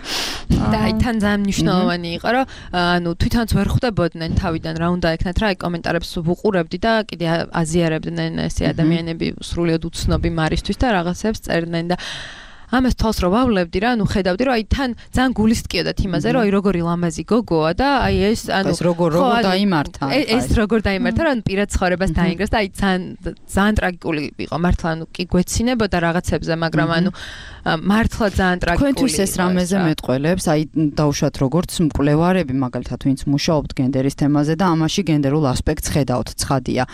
და აი თან ძალიან მნიშვნელოვანი იყო რომ ანუ თვითონც ვერ ხვდებოდნენ თავიდან რა უნდა ეკნათ რა აი კომენტარებს ვუყურებდი და კიდე აზიარებდნენ ესე ადამიანები სრულიად უცნობი მარისთვის და რაღაცებს წერდნენ და ამას თავს რო ვავლებდი რა, ანუ ხედავდი რომ აი თან ძალიან გულისტკიოდათ იმაზე, რომ აი როგორი ლამაზი გოგოა და აი ეს ანუ ეს როგორ როგორ დაიმართა. ეს როგორ დაიმართა, რომ პირად ცხოვრებას დაინგრეს და აი ძალიან ძალიან ტრაგიკული იყო. მართლა ანუ კი გვეცინებოდა რაღაცებზე, მაგრამ ანუ მართლა ძალიან ტრაგიკული. თქვენთვის ეს რამეზე მეტყველებს, აი დაუშვათ როგორც მკვლევარები, მაგალითად ვინც მუშაობთ გენდერის თემაზე და ამაში გენდერულ ასპექტს ხედავთ, ცხადია.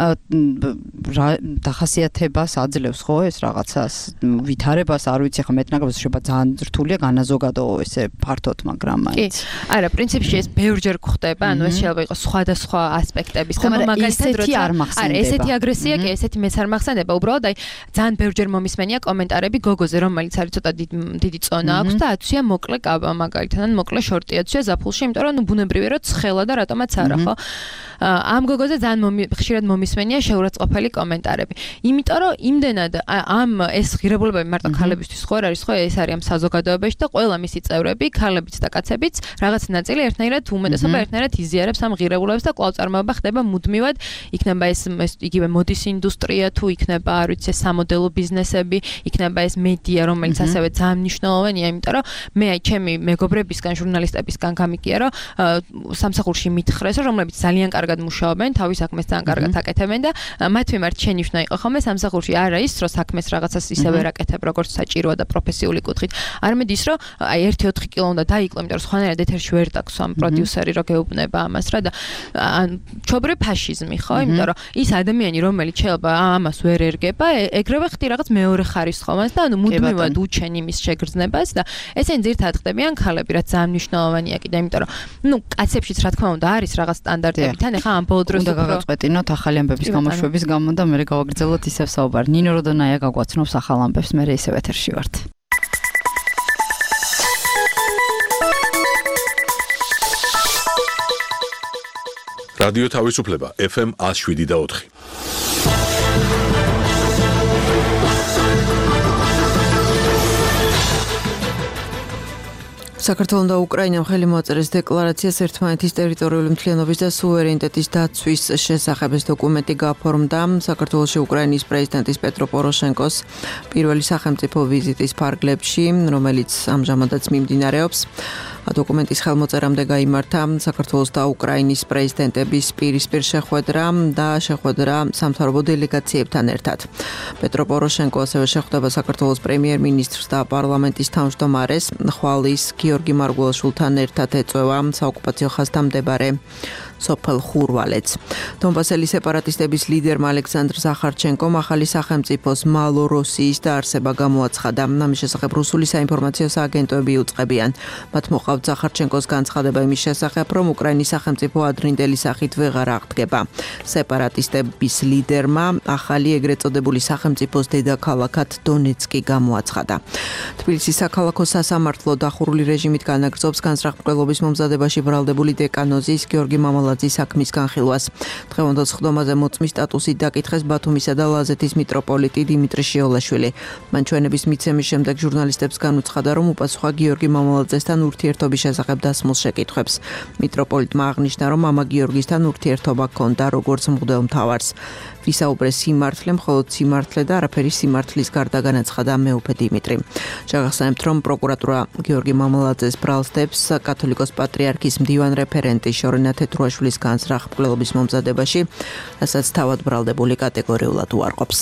დახასიათებას აძლევს ხო ეს რაღაცას, ვითარებას არ ვიცი ხა მეტნაკლებად შეიძლება ძალიან რთულია განაზოგადო ესე ფართოდ, მაგრამ მაინც. კი, არა, პრინციპში ეს ბევრჯერ გვხდება, ანუ ეს შეიძლება იყოს სხვადასხვა ასპექტების გამო, მაგალითად როცა არა, ესეთი აგრესია კი, ესეთი მეც არ მახსენდება, უბრალოდ აი ძალიან ბევრჯერ მომისმენია კომენტარები გოგოზე, რომელიც არის ცოტა დიდი წონა აქვს და აცვია მოკლე კაბა მაგალითად, ან მოკლე შორტი აცვია ზაფხულში, იმიტომ რომ ნუ ბუნებრივია რომ ცხელა და რატომაც არა, ხო? ამ გოგოზე ძალიან ხშირად მომისმენია შეურაცხყოფელი კომენტარები. იმიტომ რომ იმდენად ამ ეს ღირებულებები მარტო ქალებისთვის ხო არ არის ხო ეს არის ამ საზოგადოებაში და ყველა მისი წევრები, ქალებიც და კაცებიც რაღაც ნაწილი ერთნაირად უმეტესობა ერთნაირად იზიარებს ამ ღირებულებას და კვლავ წარმოება ხდება მუდმივად, იქნება ეს იგივე მოდის ინდუსტრია თუ იქნება არ ვიცი სამოდელო ბიზნესები, იქნება ეს მედია, რომელიც ასევე ძალიან მნიშვნელოვანია, იმიტომ რომ მე აი ჩემი მეგობრებისგან, ჟურნალისტებისგან გამიგია, რომ სამსახურში მითხრეს, რომლებიც ძალიან კარგად მუშაობენ, თავის საქმეს ძალიან კარგად აკეთებენ და მათ მიმართ შენიშვნა იყო ხოლმე სამსახურში არა ის, რომ საქმეს რაღაცას ისევე რაკეთებ, როგორც საჭიროა და პროფესიული კუთხით. არამედ ის, რომ აი ერთი ოთხი კილო უნდა დაიკლო, იმიტომ რომ სხვანაირად ეთერში ვერ დაგსვა ამ პროდიუსერი, რომ გეუბნება ამას რა და ან ჩობრი ფაშიზმი, ხო? იმიტომ რომ ის ადამიანი, რომელიც შეიძლება ამას ვერ ერგება, ეგრევე ხდი რაღაც მეორე ხარისხოვანს და ანუ მუდმივად უჩენ იმის შეგრძნებას და ესენი ძირთადად ხდებიან ქალები, რაც ძალიან მნიშვნელოვანია კიდე, იმიტომ რომ ნუ კაცებშიც რა თქმა უნდა არის რაღაც სტანდარტები, თან ეხა ამ ბოლო დროს უნდა გავაწყვეტინოთ ახალი ამბების გამოშვების გამო და მე გავაგრძელოთ ისევ საუბარი. ნინო როდონაია გაგვაცნობს ახალ ამბებს, მე ისევ ეთერში ვართ. რადიო თავისუფლება ეფ ემ one oh seven და four. საქართველოს და უკრაინამ ხელი მოაწერეს დეკლარაციას ერთმანეთის ტერიტორიული მთლიანობის და სუვერენიტეტის დაცვის შესახებ. ეს დოკუმენტი გაფორმდა საქართველოში უკრაინის პრეზიდენტის პეტრო პოროშენკოს პირველი სახელმწიფო ვიზიტის ფარგლებში, რომელიც ამჟამადაც მიმდინარეობს. დოკუმენტის ხელმოწერამდე გაიმართა საქართველოს და უკრაინის პრეზიდენტების პირისპირ შეხვედრა და შეხვედრა სამთავრობო დელეგაციებთან ერთად. პეტრო პოროშენკო ასევე შეხვდება საქართველოს პრემიერ-მინისტრს და პარლამენტის თავმჯდომარეს, ხვალის გიორგი მარგველაშვილთან ერთად ეწვევა საოკუპაციო ხაზთან მდებარე სოფელ ხურვალეთს. დონბასელი სეპარატისტების ლიდერმა ალექსანდრ ზახარჩენკომ ახალი სახელმწიფოს მალოროსიის დაარსება გამოაცხადა. ამის შესახებ რუსული საინფორმაციო სააგენტოები იუწყებიან. მათ მოყავთ ზახარჩენკოს განცხადება იმის შესახებ, რომ უკრაინის სახელმწიფო ადრინდელი სახით ვეღარ აღდგება. სეპარატისტების ლიდერმა ახალი ეგრეთ წოდებული სახელმწიფოს დედაქალაქად დონეცკი გამოაცხადა. თბილისის საქალაქო სასამართლო დახურული რეჟიმით განაგრძობს განსწრაფმკვლელობის მომზადებაში ბრალდებული დეკანოზის გიორგი მამალაძის საქმის განხილვას. დღევანდელ სხდომაზე მოწმის სტატუსით დაკითხეს ბათუმისა და ლაზეთის მიტროპოლიტი დიმიტრი შიოლაშვილი. მან ჩვენების მიცემის შემდეგ ჟურნალისტებს განუცხადა, რომ უპასუხა გიორგი მამალაძესთან ურთიერთობის შესახებ დასმულ შეკითხვებს. მიტროპოლიტმა აღნიშნა, რომ მამა გიორგისთან ურთიერთობა ჰქონდა როგორც მღვდელმთავარს. ვისაუბრეს სიმართლე, მხოლოდ სიმართლე და არაფერი სიმართლის გარდა განაცხადა მეუფე დიმიტრი. შეგახსენებთ, რომ პროკურატურა გიორგი მამალაძეს ბრალსდებს კათოლიკოს პატრიარქის მდივან რეფერენტი შორენა თეთრუაშვილის განსწრაფმკვლელობის მომზადებაში, რასაც თავად ბრალდებული კატეგორიულად უარყოფს.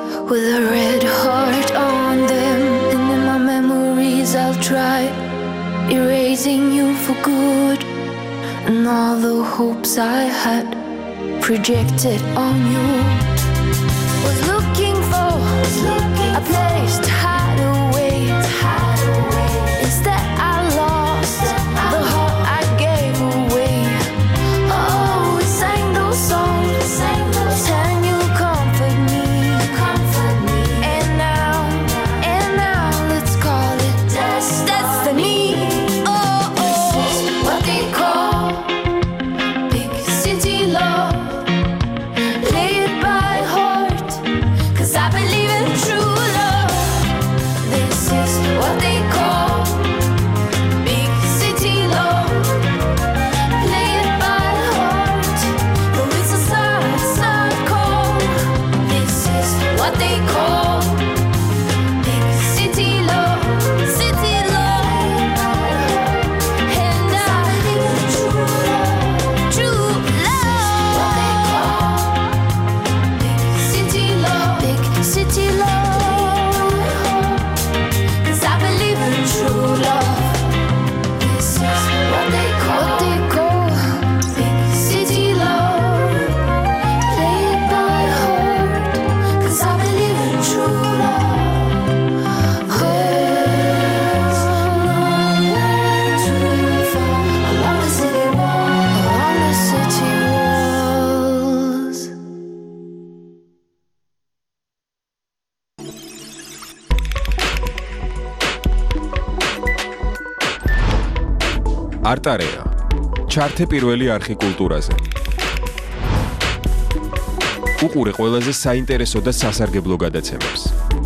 with a red heart on them, and in my memories I'll try erasing you for good, and all the hopes I had projected on you. Was looking for was looking a place to hide away, to hide away. Instead I lost the heart I gave away. Oh, we sang those songs, sang those and you comfort me, comfort me. And now, and now let's call it des- destiny. Oh, oh, this is what they call big city love. Play it by heart, 'cause I believe in true love. This is what they call big city love. Play it by heart, though it's a sad, sad call. This is what they call big city love, city love. And I believe in true love, true love. What they call big city love, big city love. 'Cause I believe in true love. This is what they call, what they call big city love. Play it by heart, 'cause I believe in true love. There's nowhere to fall along the city walls, along the city walls. არტარეა. ჩართე პირველი არხი კულტურაზე. უყურე ყველაზე საინტერესო და სასარგებლო გადაცემებს.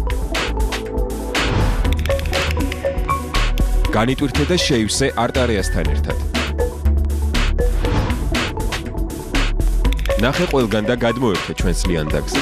განიტვირთე და შეივსე არტარეასთან ერთად. ნახე ყველგან და გადმოერთე ჩვენს ლიანდაგზე.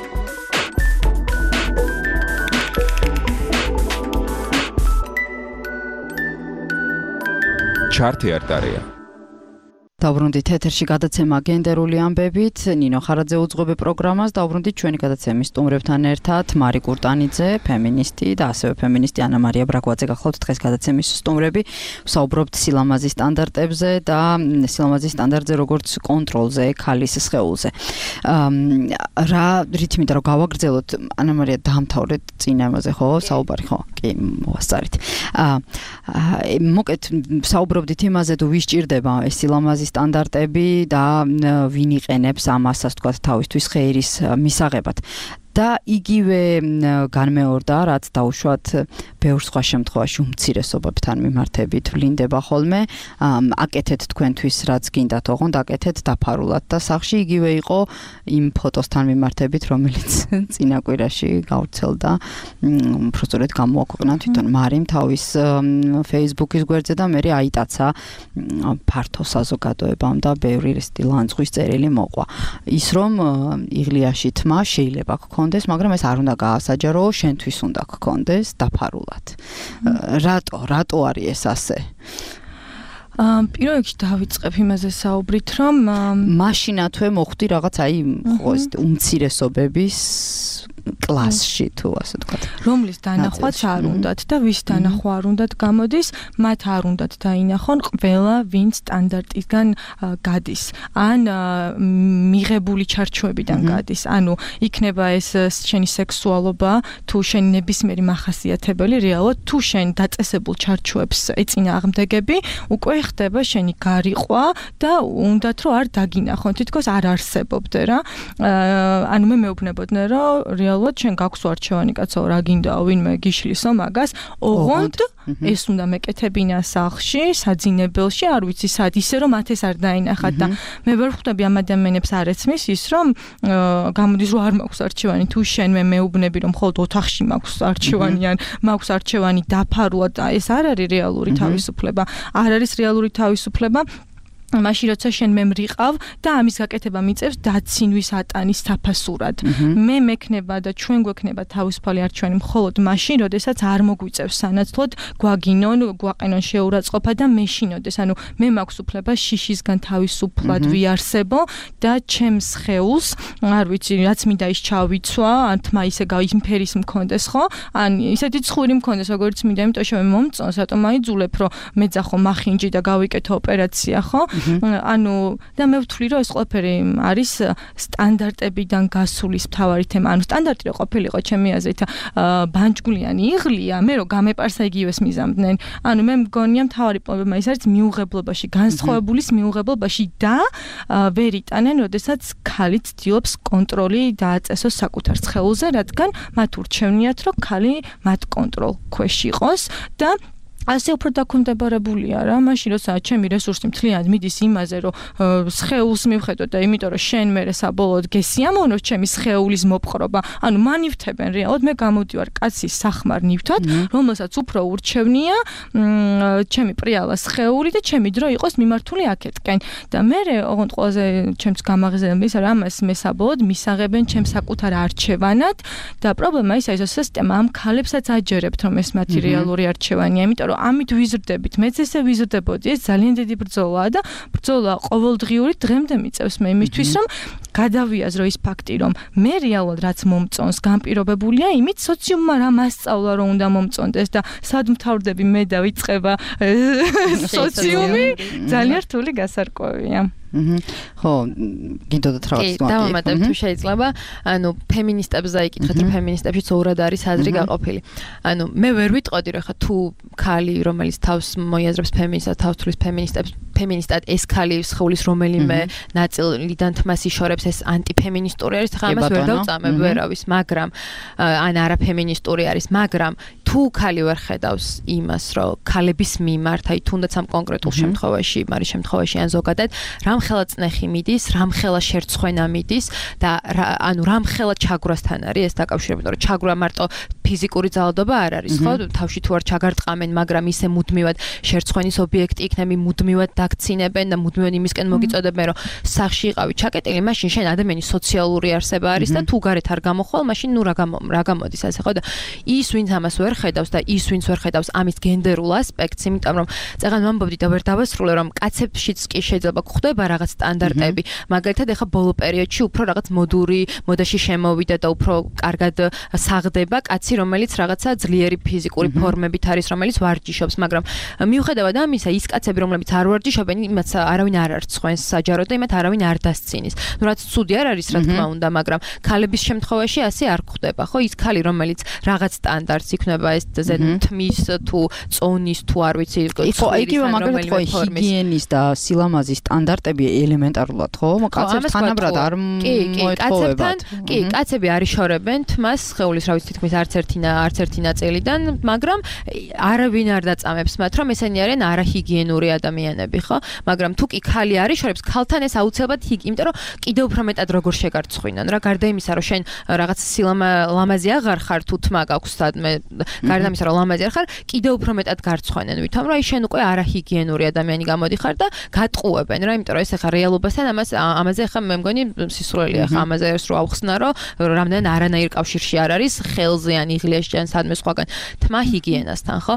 ჩართე არტარეა. დავბრუნდით ეთერში გადაცემა გენდერული ამბებით. ნინო ხარაძე უძღვები პროგრამას. დავბრუნდით ჩვენი გადაცემის სტუმრებთან ერთად მარი კურტანიძე, ფემინისტი და ასევე ფემინისტი ანა მარია ბრაგვაძე გახლავთ დღეს გადაცემის სტუმრები. ვსაუბრობთ სილამაზის სტანდარტებზე და სილამაზის სტანდარტზე როგორც კონტროლზე, ქალის სხეულზე. რა რითმით რომ გავაგრძელოთ, ანა მარია დაამთავრეთ წინამაზე, ხო? საუბარი ხო? კი, მოვასწარით. მოკეთ ვსაუბრობდით იმაზე თუ ვის ჭირდება ეს სილამაზის სტანდარტები და ვინ იყენებს ამასაც თქვა თავისთვის ხეირის მისაღებად. და იგივე განმეორდა, რაც დაუშვათ ბევრ სხვა შემთხვევაში უმცირესობებთან მიმართებით ვლინდება ხოლმე. აკეთეთ თქვენთვის რაც გინდათ, ოღონდ აკეთეთ დაფარულად და სახში იგივე იყო იმ ფოტოსთან მიმართებით, რომელიც წინა კვირაში გავრცელდა. უბრალოდ გამოაქვეყნა თვითონ მარიმ თავის Facebook-ის გვერდზე და მე აიტაცა ფართო საზოგადოებამ და ბევრი ლანძღვის წერილი მოყვა. ის რომ იღლიაში თმა შეიძლება გქონდეს, მაგრამ ეს არ უნდა გაასაჯარო, შენთვის უნდა გქონდეს დაფაულად. რატო, რატო არის ეს ასე? აა პირველ რიგში დავიწყებ იმაზე საუბრით, რომ მაშინათვე მოხვდი რაღაც აი ხო ეს უმცირესობების კლასში თუ ასე ვთქვათ. რომლის დანახვაც არ უნდათ და ვის დანახვა არ უნდათ გამოდის, მათ არ უნდათ დაინახონ ყველა, ვინც სტანდარტისგან გადის, ან მიღებული ჩარჩოებიდან გადის. ანუ იქნება ეს შენი სექსუალობა, თუ შენი ნებისმიერი მახასიათებელი, რეალურად თუ შენ დაწესებულ ჩარჩოებს ეწინააღმდეგები, უკვე ხდება შენი გარიყვა და უნდათ რომ არ დაგინახონ, თითქოს არ არსებობდე რა. ანუ მე მეუბნებოდნენ რომ რეალურად შენ გაქვს არჩევანი კაცო, რა გინდაო, ვინმე გიშლისო მაგას, ოღონდ ეს უნდა მეკეთებინა სახლში, საძინებელში, არ ვიცი სად, ისე რომ მათ ეს არ დაინახათ და მე ვერ ხვდები ამ ადამიანებს არ ეცმის ის რომ გამოდის რომ არ მაქვს არჩევანი, თუ შენ მე მეუბნები რომ მხოლოდ ოთახში მაქვს არჩევანი ან მაქვს არჩევანი დაფარულად, ეს არ არის რეალური თავისუფლება. არ არის რეალური თავისუფლება. მაშინ როცა შენ მე მრიყავ და ამის გაკეთება მიწევს დაცინვის ატანის საფასურად. მე მექნება და ჩვენ გვექნება თავისუფალი არჩევანი მხოლოდ მაშინ, როდესაც არ მოგვიწევს სანაცვლოდ გვაგინონ, გვაყენონ შეურაცხყოფა და მეშინოდეს. ანუ მე მაქვს უფლება შიშისგან თავისუფლად ვიარსებო და ჩემს სხეულს, არ ვიცი, რაც მინდა ის ჩავიცვა, ან თმა ისე გაიმფერის მქონდეს, ხო? ან ისეთი ცხვირი მქონდეს, როგორც მინდა, იმიტომ რომ მე მომწონს, რატომ აიძულებ, რომ მეძახო მახინჯი და გავიკეთო ოპერაცია, ხო? ანუ და მე ვთვლი რომ ეს ყველაფერი არის სტანდარტებიდან გასულის მთავარი თემა. ანუ სტანდარტი რო ყოფილიყო ჩემი აზრით ბანჯგვლიანი იღლია, მე რო გამეპარსა იგივეს მიზამდნენ. ანუ მე მგონია მთავარი პრობლემა ის არის მიუღებლობაში, განსხვავებულის მიუღებლობაში და ვერ იტანენ, როდესაც ქალი ცდილობს კონტროლი დააწესოს საკუთარ სხეულზე, რადგან მათ ურჩევნიათ, რომ ქალი მათ კონტროლ ქვეშ იყოს და ასე უფრო დაქვემდებარებულია რა, მაშინ როცა ჩემი რესურსი მთლიანად მიდის იმაზე, რომ სხეულს მივხედოთ და იმიტომ რომ შენ მერე საბოლოოდ გესიამოვნოს ჩემი სხეულის მოპყრობა, ანუ მანივთებენ რეალურად, მე გამოდივარ კაცის სახმარ ნივთად, რომელსაც უფრო ურჩევნია ჩემი პრიალა სხეული და ჩემი დრო იყოს მიმართული აქეთკენ. და მე ოღონდ ყველაზე ჩემს გამაღიზება ის რა, ამას მე საბოლოოდ მისაღებენ ჩემს საკუთარ არჩევანად და პრობლემა ისაა, რომ სისტემა ამ ქალებსაც აჯერებთ, რომ ეს მათი რეალური არჩევანია, იმიტომ რომ ამით ვიზრდებით, მეც ესე ვიზრდებოდი, ეს ძალიან დიდი ბრძოლაა და ბრძოლა ყოველდღიური დღემდე მიწევს მე იმისთვის, რომ გადავიაზრო ის ფაქტი, რომ მე რეალურად რაც მომწონს, განპირობებულია იმით სოციუმმა რა მასწავლა, რომ უნდა მომწონდეს და სად მთავრდები მე და ვიწყება სოციუმი, ძალიან რთული გასარკვევია. ხო, გინდოდათ რაღაც კი, დავამატებ თუ შეიძლება, ანუ ფემინისტებზე იკითხეთ, რომ ფემინისტებშიც ორად არის აზრი გაყოფილი. ანუ მე ვერ ვიტყოდი, რომ ხა თუ ქალი, რომელიც თავს მოიაზრებს ფემინისტად, თავს თulis ფემინისტებს, ფემინისტად ეს ქალი სხეულის რომელიმე ნაწილიდან თმას იშორებს, ეს ანტიფემინისტური არის, ხა ამას ვერ დავწამებ ვერავის, მაგრამ ან არაფემინისტური არის, მაგრამ თუ ქალი ვერ ხედავს იმას, რომ ქალების მიმართ, აი თუნდაც ამ კონკრეტულ შემთხვევაში, მაგრამ შემთხვევაში ან ზოგადად, რამხელა წნეხი მიდის, რამხელა შერცხვენა მიდის და ანუ რამხელა ჩაგვრასთან არის ეს დაკავშირებული, რომ ჩაგვრა მარტო ფიზიკური ძალადობა არ არის, ხო? თავში თუ არ ჩაგარტყამენ, მაგრამ ისე მუდმივად შერცხვენის ობიექტი იქნები, მუდმივად დაქცინებენ და მუდმივად იმისკენ მოგიწოდებენ, რომ სახში იყავი ჩაკეტილი, მაშინ შენ ადამიანი სოციალური არსება არის და თუ გარეთ არ გამოხვალ, მაშინ ნუ რა გამო რა გამოდის ასე, ხო? და ის ვინც ამას ვერ ხედავს და ის ვინც ვერ ხედავს ამის გენდერულ ასპექტს, იმიტომ რომ წეგან ვამბობდი და ვერ დავასრულე, რომ კაცებშიც კი შეიძლება გვხვდება რაღაც სტანდარტები, მაგალითად ეხა ბოლო პერიოდში უფრო რაღაც მოდური, მოდაში შემოვიდა და უფრო კარგად საღდება კაცი, რომელიც რაღაცა ძლიერი ფიზიკური ფორმებით არის, რომელიც ვარჯიშობს, მაგრამ მიუხედავად ამისა, ის კაცები, რომლებიც არ ვარჯიშობენ, იმათ არავინ არ არცხვენს საჯაროდ და იმათ არავინ არ დასცინის. ნუ რაც ცუდი არ არის, რა თქმა უნდა, მაგრამ ქალების შემთხვევაში ასე არ გვხდება, ხო? ის ქალი, რომელიც რაღაც სტანდარტს იქნება ეს თმის თუ წონის თუ არ ვიცი, იყო იგივე მაგალითად ხო ჰიგიენის და სილამაზის სტანდარტები ელემენტარულად, ხო? კაცებს თანაბრად არ მოეთხოვებათ. კი, კაცები არ იშორებენ თმას სხეულის, რა ვიცი, თითქმის არც ერთი არც ერთი ნაწილიდან, მაგრამ არავინ არ დაწამებს მათ, რომ ესენი არიან არაჰიგიენური ადამიანები, ხო? მაგრამ თუ კი ქალი არ იშორებს, ქალთან ეს აუცილებლად ჰიგი, იმიტომ რომ კიდევ უფრო მეტად როგორ შეგარცხვინონ რა, გარდა იმისა, რომ შენ რაღაც სილამაზი აღარ ხარ თუ თმა გაქვს სადმე, გარდა იმისა, რომ ლამაზი არ ხარ, კიდევ უფრო მეტად გარცხვენენ, ვითომ რომ აი შენ უკვე არაჰიგიენური ადამიანი გამოდიხარ და გატყუებენ რა, იმიტომ რომ ეს ახლა რეალობასთან ამას ამაზე ახლა მე მგონი სისულელია ახლა ამაზე ეს რო ავხსნა, რომ რამდენ არანაირ კავშირში არ არის ხელზე ან იღლიაში ან სადმე სხვაგან თმა ჰიგიენასთან, ხო?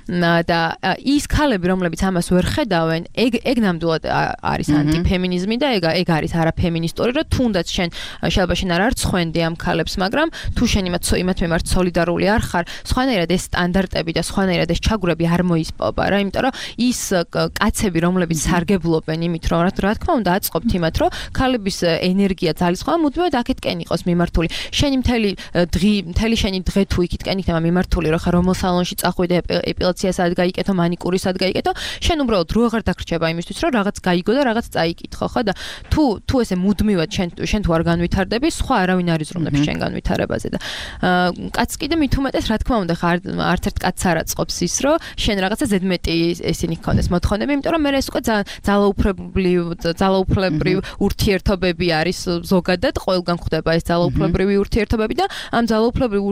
და ის ქალები, რომლებიც ამას ვერ ხედავენ, ეგ ეგ ნამდვილად არის ანტიფემინიზმი და ეგ ეგ არის არაფემინისტური, რომ თუნდაც შენ შეიძლება შენ არ არცხვენდი ამ ქალებს, მაგრამ თუ შენ იმათ იმათ მიმართ სოლიდარული არ ხარ, სხვანაირად ეს სტანდარტები და სხვანაირად ეს ჩაგვრები არ მოისპობა რა, იმიტომ რომ ის კაცები, რომლებიც სარგებლობენ იმით, რომ რა თქმა უნდა აწყობთ იმათ, რომ ქალების ენერგია ძალისხმევა მუდმივად აქეთკენ იყოს მიმართული. შენი მთელი დღი, მთელი შენი დღე თუ იქითკენ იქნება მიმართული, რომ ხა რომელ სალონში წახვიდე, ეპილაცია სად გაიკეთო, მანიკური სად გაიკეთო, შენ უბრალოდ დრო აღარ დაგრჩება იმისთვის, რომ რაღაც გაიგო და რაღაც წაიკითხო, ხო? და თუ თუ ესე მუდმივად შენ შენ თუ არ განვითარდები, სხვა არავინ არ იზრუნებს შენ განვითარებაზე და კაცს კიდე მით უმეტეს, რა თქმა უნდა, ხა არც ერთ კაცს არ აწყობს ის, რომ შენ რაღაცა ზედმეტი ესენი გქონდეს მოთხოვნები, იმიტომ რომ მე ეს უკვე ძალაუფლებული ძალაუფლებრივი ურთიერთობები არის ზოგადად, ყველგან გვხდება ეს ძალაუფლებრივი ურთიერთობები და ამ ძალაუფლებრივ ურთიერთობაში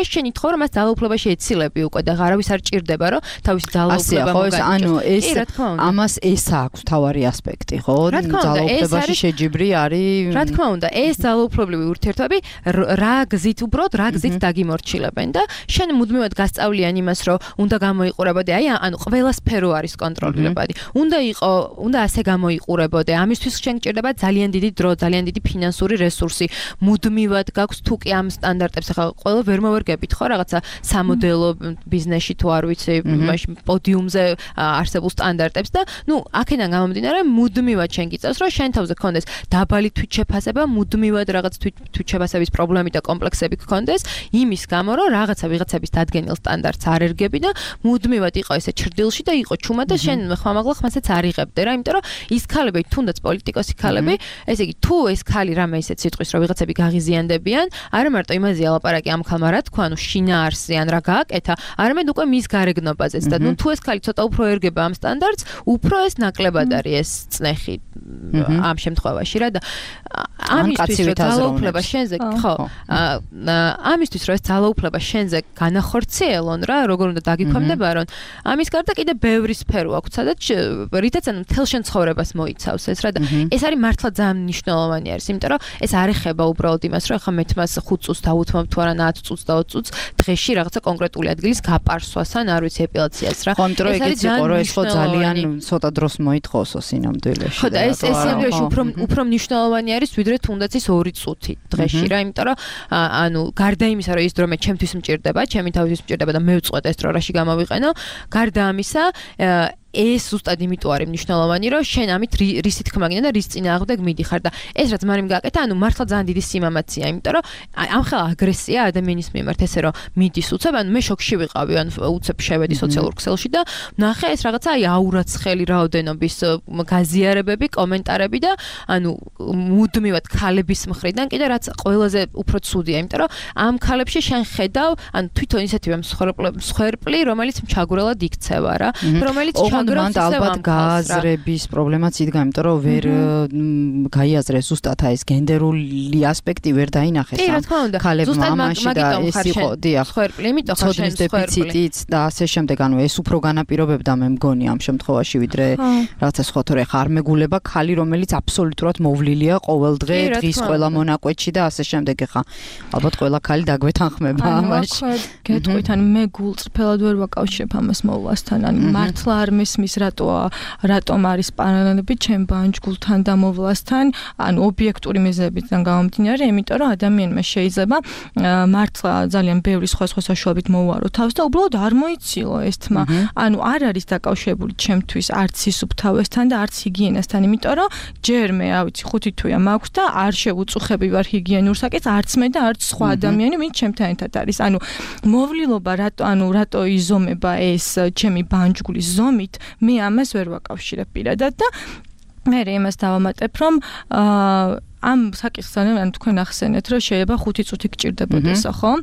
შემთხვევაში შენ ითხოვ რომ მას ძალაუფლებაში ეცილები უკვე და არავის არ ჭირდება რომ თავისი ძალაუფლება მოგაიჭროს. ანუ ეს ამას ეს აქვს თავარი ასპექტი, ხო? ძალაუფლებაში შეჯიბრი არის. რა თქმა უნდა, ეს ძალაუფლებრივი ურთიერთობები რა გზით უბრალოდ რა გზით დაგიმორჩილებენ და შენ მუდმივად გასწავლიან იმას რომ უნდა გამოიყურებოდე, აი ანუ ყველა სფერო არის კონტროლირებადი. უნდა იყო, უნდა ასე გამოიყურებოდე. ამისთვის შენ გჭირდება ძალიან დიდი დრო, ძალიან დიდი ფინანსური რესურსი. მუდმივად გაქვს თუ კი ამ სტანდარტებს ახლა ყველა ვერ მოვერგებით ხო რაღაცა სამოდელო ბიზნესში თუ არ ვიცი, მაშინ პოდიუმზე არსებულ სტანდარტებს და ნუ აქედან გამომდინარე მუდმივად შენ გიწევს რომ შენ თავზე გქონდეს დაბალი თვითშეფასება, მუდმივად რაღაც თვითშეფასების პრობლემები და კომპლექსები გქონდეს იმის გამო რომ რაღაცა ვიღაცების დადგენილ სტანდარტს არ ერგები და მუდმივად იყო ესე ჩრდილში და იყო ჩუმად და შენ ხმამაღლა ხმასაც არ იღებდე რა, იმიტომ რომ ის ქალები თუნდაც პოლიტიკოსი ქალები, ესე იგი თუ ეს ქალი რამე ისეთ სიტყვის რომ ვიღაცები გაღიზიანდებიან, არა მარტო იმაზე ალაპარაკი ამ ქალმა რა თქვა, ანუ შინაარსზე ან რა გააკეთა, არამედ უკვე მის გარეგნობაზეც და ნუ თუ ეს ქალი ცოტა უფრო ერგება ამ სტანდარტს, უფრო ეს ნაკლებად არის ეს წნეხი ამ შემთხვევაში რა და ამისთვის რომ ძალაუფლება შენზე ხო ამისთვის რომ ეს ძალაუფლება შენზე განახორციელონ რა, როგორ უნდა დაგიქვემდებარონ, ამის გარდა კიდე ბევრი სფერო აქვს, სადაც რითაც ანუ მთელ შენ ცხოვრებას მოიცავს ეს რა და ეს არის მართლა ძალიან მნიშვნელოვანი არის, იმიტომ რომ ეს არ ეხება უბრალოდ იმას, რომ ახლა მე თმას ხუთ წუთს დავუთმობ თუ არა ათი წუთს და ოცი წუთს დღეში რაღაცა კონკრეტული ადგილის გაპარსვას ან არ ვიცი ეპილაციას რა. ხო, იმიტომ რომ ეგეც იყო რომ ეს ხო ძალიან ცოტა დროს მოითხოვსო სინამდვილეში. ხო და ეს ეს სინამდვილეში უფრო უფრო მნიშვნელოვანი არის ვიდრე თუნდაც ის ორი წუთი დღეში რა, იმიტომ რომ ანუ გარდა იმისა რომ ის დრო მე ჩემთვის მჭირდება, ჩემი თავისთვის მჭირდება და მე ვწყვეტ ეს დრო რაში გამოვიყენო, გარდა ამისა ეს ზუსტად იმიტომ არის მნიშვნელოვანი, რომ შენ ამით რის თქმა გინდა და რის წინააღმდეგ მიდიხარ და ეს რაც მანიმ გააკეთა, ანუ მართლა ძალიან დიდი სიმამაცია, იმიტომ რომ ამ ხელ აგრესია ადამიანის მიმართ ესე რომ მიდის უცებ, ანუ მე შოქში ვიყავი, ანუ უცებ შევედი სოციალურ ქსელში და ნახე ეს რაღაცა აი აურაცხელი რაოდენობის გაზიარებები, კომენტარები და ანუ მუდმივად ქალების მხრიდან კიდე რაც ყველაზე უფრო ცუდია, იმიტომ რომ ამ ქალებში შენ ხედავ, ანუ თვითონ ისეთივე მსხვერპლი, რომელიც მჩაგვრელად იქცევა რა, რომელიც მანდ ალბათ გააზრების პრობლემაც იდგა, იმიტომ რომ ვერ გაიაზრეს ზუსტად ეს გენდერული ასპექტი ვერ დაინახეს ამ ქალებმა ამაში და ეს იყო დიახ მსხვერპლი, იმიტომ ხარ შენ დეფიციტიც და ასე შემდეგ, ანუ ეს უფრო განაპირობებდა მე მგონი ამ შემთხვევაში ვიდრე რაღაცა სხვა, თორე ხარ მეგულება ქალი რომელიც აბსოლუტურად მოვლილია ყოველ დღე დღის ყველა მონაკვეთში და ასე შემდეგ, ხა ალბათ ყველა ქალი დაგვეთანხმება ამაში. გეტყვით, ან მე გულწრფელად ვერ ვაკავშირებ ამას მოვლასთან, ან მართლა არ მისმის რატოა რატომ არის პარალელები ჩემ ბანჯგულთან და მოვლასთან, ანუ ობიექტური მიზეზებიდან გამომდინარე, იმიტომ რომ ადამიანმა შეიძლება მართლა ძალიან ბევრი სხვა სხვა საშუალებით მოუარო თავს და უბრალოდ არ მოიცილო ეს თმა, ანუ არ არის დაკავშირებული ჩემთვის არც სისუფთავესთან და არც ჰიგიენასთან, იმიტომ რომ ჯერ მე რა ვიცი ხუთი თვეა მაქვს და არ შევუწუხები ვარ ჰიგიენურ საკითხს, არც მე და არც სხვა ადამიანი, ვინც ჩემთან ერთად არის, ანუ მოვლილობა რატო ანუ რატო იზომება ეს ჩემი ბანჯგულის ზომი, მე ამას ვერ ვაკავშირებ პირადად და მე იმას დავამატებ, რომ ამ საკითხთან ან თქვენ ახსენეთ, რომ შეიძლება ხუთი წუთი გჭირდებოდესო, ხო?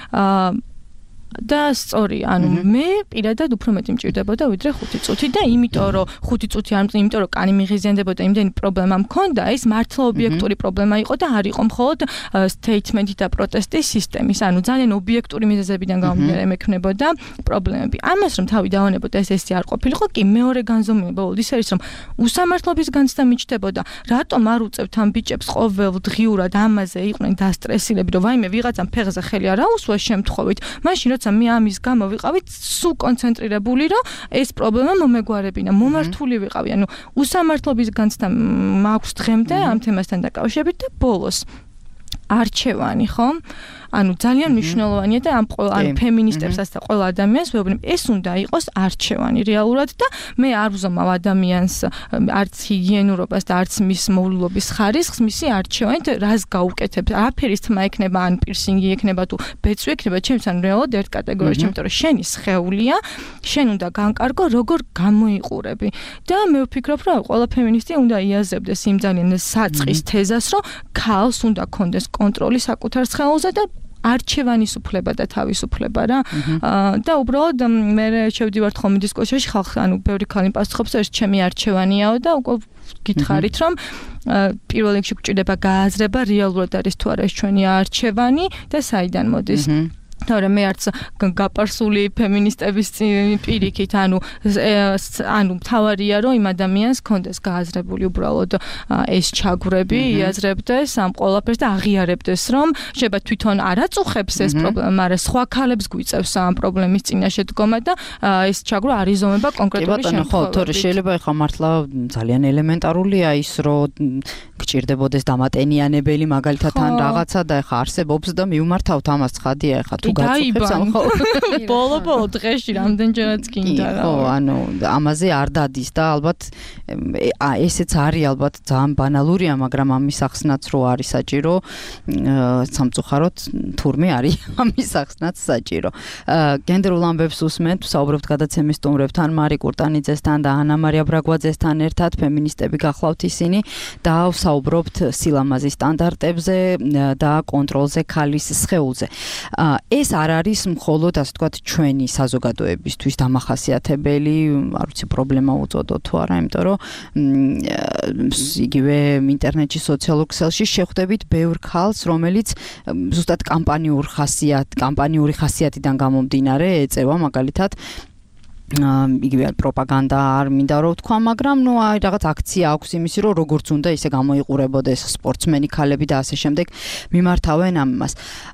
და სწორი, ანუ მე პირადად უფრო მეტი მჭირდებოდა ვიდრე ხუთი წუთი და იმიტომ რომ ხუთი წუთი არ მწინ, იმიტომ რომ კანი მიღიზიანდებოდა, იმდენი პრობლემა მქონდა, ეს მართლა ობიექტური პრობლემა იყო და არ იყო მხოლოდ სტეიტმენტი და პროტესტის სისტემის, ანუ ძალიან ობიექტური მიზეზებიდან გამომდინარე მექნებოდა პრობლემები. ამას რომ თავი დავანებოდა ეს ესე არ ყოფილიყო, კი მეორე განზომილება ის არის რომ უსამართლობის განცდა მიჩნდებოდა, რატომ არ უწევთ ამ ბიჭებს ყოველდღიურად ამაზე იყვნენ დასტრესილები, რომ ვაიმე ვიღაცამ ფეხზე ხელი არ აუსვა შემთხვევით, მაშინ როცა მე ამის გამო ვიყავით სულ კონცენტრირებული, რომ ეს პრობლემა მომეგვარებინა, მომართული ვიყავი, ანუ უსამართლობის განცდა მაქვს დღემდე ამ თემასთან დაკავშირებით და ბოლოს არჩევანი, ხო? ანუ ძალიან მნიშვნელოვანია და ამ ყველა ანუ ფემინისტებსაც და ყველა ადამიანს ვეუბნებ, ეს უნდა იყოს არჩევანი რეალურად და მე არ ვზომავ ადამიანს არც ჰიგიენურობას და არც მის მოვლილობის ხარისხს, მისი არჩევანით რას გაუკეთებ, რაფერის თმა ექნება, ან პირსინგი ექნება თუ ბეწვი ექნება, ჩემს ან რეალურად ერთ კატეგორიაში, იმიტომ რომ შენი სხეულია, შენ უნდა განკარგო როგორ გამოიყურები. და მე ვფიქრობ, რომ ყველა ფემინისტი უნდა იაზებდეს იმ ძალიან საწყის თეზას, რომ ქალს უნდა კონდეს კონტროლი საკუთარ სხეულზე და არჩევანის უფლება და თავისუფლება რა. და უბრალოდ მე შევდივართ ხოლმე დისკუსიაში, ხალხი ანუ ბევრი ქალი პასუხობს, ეს ჩემი არჩევანიაო და უკვე გითხარით, რომ პირველ რიგში გვჭირდება გააზრება, რეალურად არის თუ არა ეს ჩვენი არჩევანი და საიდან მოდის. თორემ მე არც გაპარსული ფემინისტების პირიქით, ანუ ანუ თავარია რომ იმ ადამიანს კონდეს გააზრებული უბრალოდ ეს ჩაგვრები, იაზრებდეს ამ ყველაფერს და აღიარებდეს რომ შეიძლება თვითონ არ აწუხებს ეს პრობლემა, მაგრამ სხვა ქალებს გვიწევს ამ პრობლემის წინაშე დგომა და ეს ჩაგვრა არ იზომება კონკრეტული შემთხვევებით. ხო, თორე შეიძლება ეხლა მართლა ძალიან ელემენტარულია ის რომ გჭირდებოდეს დამატენიანებელი მაგალითად ან რაღაცა და ეხლა არსებობს და მივმართავთ ამას ცხადია ეხლა თუ გაწუხებს ამ ხო ბოლო-ბოლო დღეში რამდენჯერაც გინდა რა. ხო, ანუ ამაზე არ დადის და ალბათ ესეც არის ალბათ ძალიან ბანალურია, მაგრამ ამის ახსნაც რო არის საჭირო, სამწუხაროდ თურმე არის ამის ახსნაც საჭირო. გენდერულ ამბებს უსმენთ, ვსაუბრობთ გადაცემის სტუმრებთან, მარი კურტანიძესთან და ანა მარია ბრაგვაძესთან ერთად, ფემინისტები გახლავთ ისინი და ვსაუბრობთ სილამაზის სტანდარტებზე და კონტროლზე ქალის სხეულზე. ეს არ არის მხოლოდ ასე ვთქვათ ჩვენი საზოგადოებისთვის დამახასიათებელი, არ ვიცი პრობლემა უწოდოთ თუ არა, იმიტომ რომ იგივე ინტერნეტში სოციალურ ქსელში შეხვდებით ბევრ ქალს, რომელიც ზუსტად კამპანიურ ხასიათ, კამპანიური ხასიათიდან გამომდინარე ეწევა მაგალითად იგივე პროპაგანდა არ მინდა რომ ვთქვა, მაგრამ ნუ აი რაღაც აქცია აქვს იმისი რომ როგორც უნდა ისე გამოიყურებოდეს სპორტსმენი ქალები და ასე შემდეგ მიმართავენ ამას.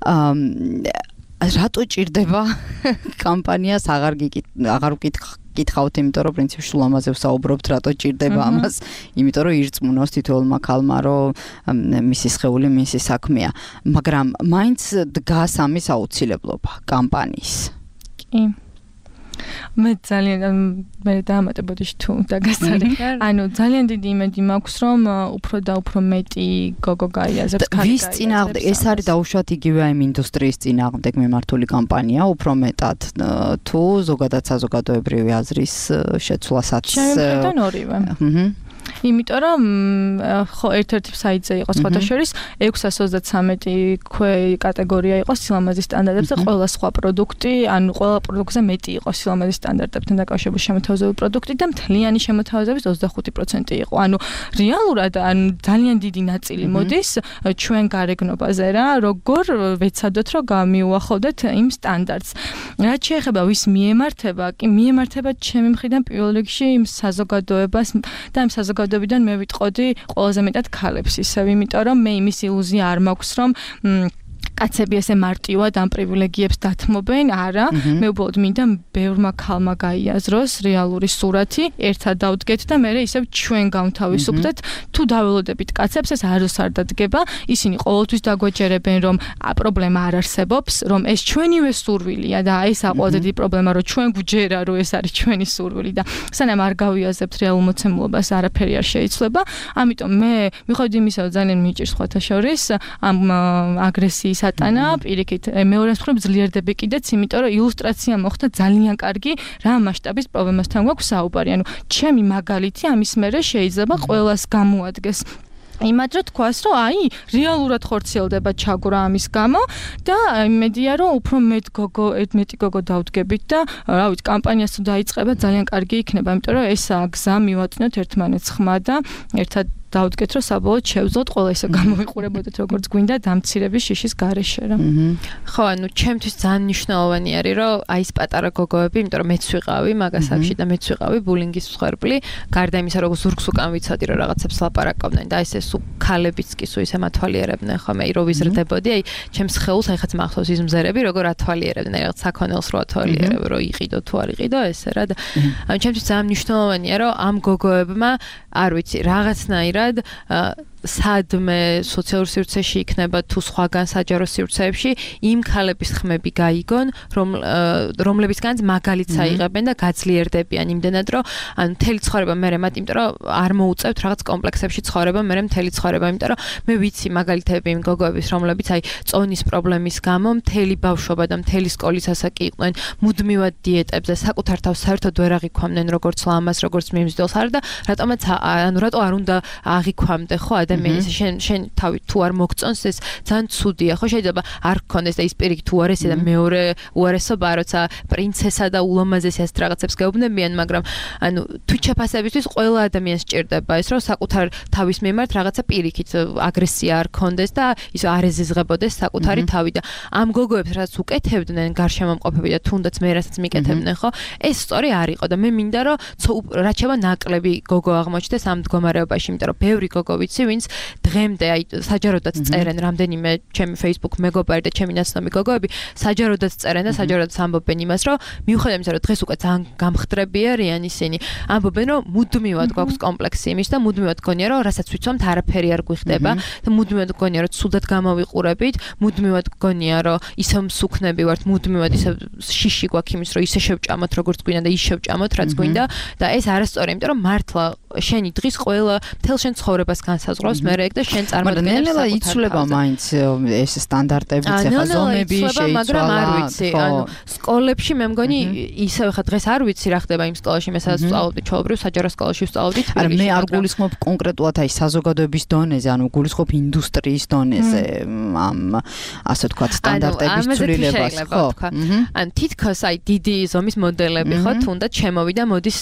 რატო ჭირდება კამპანიას აღარ აღარ ვკითხავთ, იმიტომ რომ პრინციპში სულ ამაზე ვსაუბრობთ, რატო ჭირდება ამას, იმიტომ რომ ირწმუნოს თითოეულმა ქალმა რომ მისი სხეული მისი საქმეა, მაგრამ მაინც დგას ამის აუცილებლობა კამპანიის. კი მე ძალიან მე დაამატებოდი თუ დაგასწარე. ანუ ძალიან დიდი იმედი მაქვს რომ უფრო და უფრო მეტი გოგო გაიაზრებს ქალი. ვის წინააღმდეგ ეს არის დაუშვათ იგივე ამ ინდუსტრიის წინააღმდეგ მიმართული კამპანია, უფრო მეტად თუ ზოგადად საზოგადოებრივი აზრის შეცვლასაც. შემდგომ ორივე. აჰა. იმიტომ რომ ხო ერთ-ერთი საიტზე იყო სხვადასხვა ექვსას ოცდათსამეტი კატეგორია იყო სილამაზის სტანდარტებზე, ყველა სხვა პროდუქტი, ანუ ყველა პროდუქტზე მეტი იყო სილამაზის სტანდარტებთან დაკავშირებული შემოთავაზებული პროდუქტი და მთლიანი შემოთავაზების ოცდახუთი პროცენტი იყო. ანუ რეალურად ანუ ძალიან დიდი ნაწილი მოდის ჩვენ გარეგნობაზე რა, როგორ ვეცადოთ რომ გამიუახლოვდეთ იმ სტანდარტს. რაც შეეხება ვის მიემართება, კი მიემართება ჩემი მხრიდან პირველ რიგში იმ საზოგადოებას და იმ საზოგადოებიდან მე ვიტყოდი ყველაზე მეტად ქალებს ისევ, იმიტომ რომ მე იმის ილუზია არ მაქვს რომ კაცები ესე მარტივად ამ პრივილეგიებს დათმობენ, არა, მე უბრალოდ მინდა ბევრმა ქალმა გაიაზროს რეალური სურათი, ერთად დავდგეთ და მე ისევ ჩვენ გავთავისუფლდეთ, თუ დაველოდებით კაცებს ეს არც არ დადგება, ისინი ყოველთვის დაგვეჯერებენ რომ პრობლემა არ არსებობს, რომ ეს ჩვენივე სურვილია და ეს ყველაზე დიდი პრობლემა რომ ჩვენ გვჯერა რომ ეს არის ჩვენი სურვილი და სანამ არ გავიაზრებთ რეალურ მოცემულობას არაფერი არ შეიცვლება, ამიტომ მე მიხედვით იმისა რომ ძალიან მიჭირს სხვათა შორის ამ აგრესიის სატანა, პირიქით მეორე მხრივ ძლიერდები კიდეც, იმიტომ რომ ილუსტრაცია მოხდა ძალიან კარგი რა მასშტაბის პრობლემასთან გვაქვს საუბარი. ანუ ჩემი მაგალითი ამის მერე შეიძლება ყველას გამოადგეს. იმად რომ თქვას რომ აი რეალურად ხორციელდება ჩაგვრა ამის გამო და იმედია რომ უფრო მეტ გოგო მეტი გოგო დავდგებით და რა ვიცი კამპანიას თუ დაიწყება ძალიან კარგი იქნება, იმიტომ რომ ეს გზა მივაწნოთ ერთმანეთს ხმა და ერთად დავდგეთ რომ საბოლოოდ შევძლოთ ყველა ისე გამოიყურებოდეთ როგორც გვინდა დამცირების შიშის გარეშე რა. ხო, ანუ ჩემთვის ძალიან მნიშვნელოვანი არის რომ აი ეს პატარა გოგოები, იმიტომ რომ მეც ვიყავი მაგას აქში და მეც ვიყავი ბულინგის მსხვერპლი, გარდა იმისა რომ ზურგს უკან ვიცოდი რომ რაღაცებს ლაპარაკობდნენ და ეს ეს ქალებიც კი სულ ისე მათვალიერებდნენ ხო მე რო ვიზრდებოდი, აი ჩემს ხელს აი ხაც მახსოვს ის მზერები როგორ ათვალიერებდნენ, რაღაც საქონელს რო ათვალიერებ რო იყიდო თუ არ იყიდო ესე რა და ანუ ჩემთვის ძალიან მნიშვნელოვანია რომ ამ გოგოებმა არ ვიცი რაღაცნაირად სადმე სოციალურ სივრცეში იქნება თუ სხვაგან საჯარო სივრცეებში იმ ქალების ხმები გაიგონ, რომ რომლებისგანაც მაგალითს აიღებენ და გაძლიერდებიან იმდენად, რომ ან მთელი ცხოვრება მე მათ, იმიტომ რომ არ მოუწევთ რაღაც კომპლექსებში ცხოვრება, მე მთელი ცხოვრება, იმიტომ რომ მე ვიცი მაგალითები იმ გოგოების, რომლებიც აი წონის პრობლემის გამო მთელი ბავშვობა და მთელი სკოლის ასაკი იყვნენ მუდმივად დიეტებზე, საკუთარ თავს საერთოდ ვერ აღიქვამდნენ როგორც ლამაზ, როგორც მიმზიდველს არ და რატომაც ანუ რატო არ უნდა აღიქვამდე ხო ადამიანის შენ შენ თავი თუ არ მოგწონს ეს ძალიან ცუდია ხო შეიძლება არ გქონდეს და ის პირიქით უარესია და მეორე უარესობა როცა პრინცესა და ულამაზესი ასეთ რაღაცებს გეუბნებიან მაგრამ ანუ თვითშეფასებისთვის ყველა ადამიანს სჭირდება ეს რომ საკუთარ თავის მიმართ რაღაცა პირიქით აგრესია არ გქონდეს და ის არ ეზიზღებოდეს საკუთარი თავი და ამ გოგოებს რაც უკეთებდნენ გარშემომყოფები და თუნდაც მე რასაც მიკეთებდნენ ხო ეს სწორი არ იყო და მე მინდა რომ რაც შევა ნაკლები გოგო აღმოჩნდეს ამ მდგომარეობაში იმიტომ რომ ბევრი გოგო ვიცი ვინც დღემდე აი საჯაროდაც წერენ რამდენიმე ჩემი Facebook მეგობარი და ჩემი ნაცნობი გოგოები საჯაროდაც წერენ და საჯაროდაც ამბობენ იმას რომ მიუხედავად იმისა რომ დღეს უკვე ძალიან გამხდრები არიან ისინი ამბობენ რომ მუდმივად გვაქვს კომპლექსი იმის და მუდმივად გონია რომ რასაც ვიცვამთ არაფერი არ გვიხდება და მუდმივად გონია რომ ცუდად გამოვიყურებით მუდმივად გონია რომ ისე მსუქნები ვართ მუდმივად ისე შიში გვაქვს იმის რომ ისე შევჭამოთ როგორც გვინდა და ის შევჭამოთ რაც გვინდა და ეს არასწორია იმიტომ რომ მართლა შენი დღის ყველა მთელ შენ ცხოვრებას განსაზღვრავს მე ეგ და შენ წარმოგიდგენს მაგრამ ნელა იცვლება მაინც ეს სტანდარტები ხა ზომები შეიცვალა მაგრამ არ ვიცი ანუ სკოლებში მე მგონი ისევ ხა დღეს არ ვიცი რა ხდება იმ სკოლაში მე სადაც ვსწავლობდი ჩვეულებრივ საჯარო სკოლაში ვსწავლობდი არა მე არ გულისხმობ კონკრეტულად აი საზოგადოების დონეზე ანუ გულისხმობ ინდუსტრიის დონეზე ამ ასე ვთქვათ სტანდარტების ცვლილებას ხო ან თითქოს აი დიდი ზომის მოდელები ხო თუნდაც შემოვიდა მოდის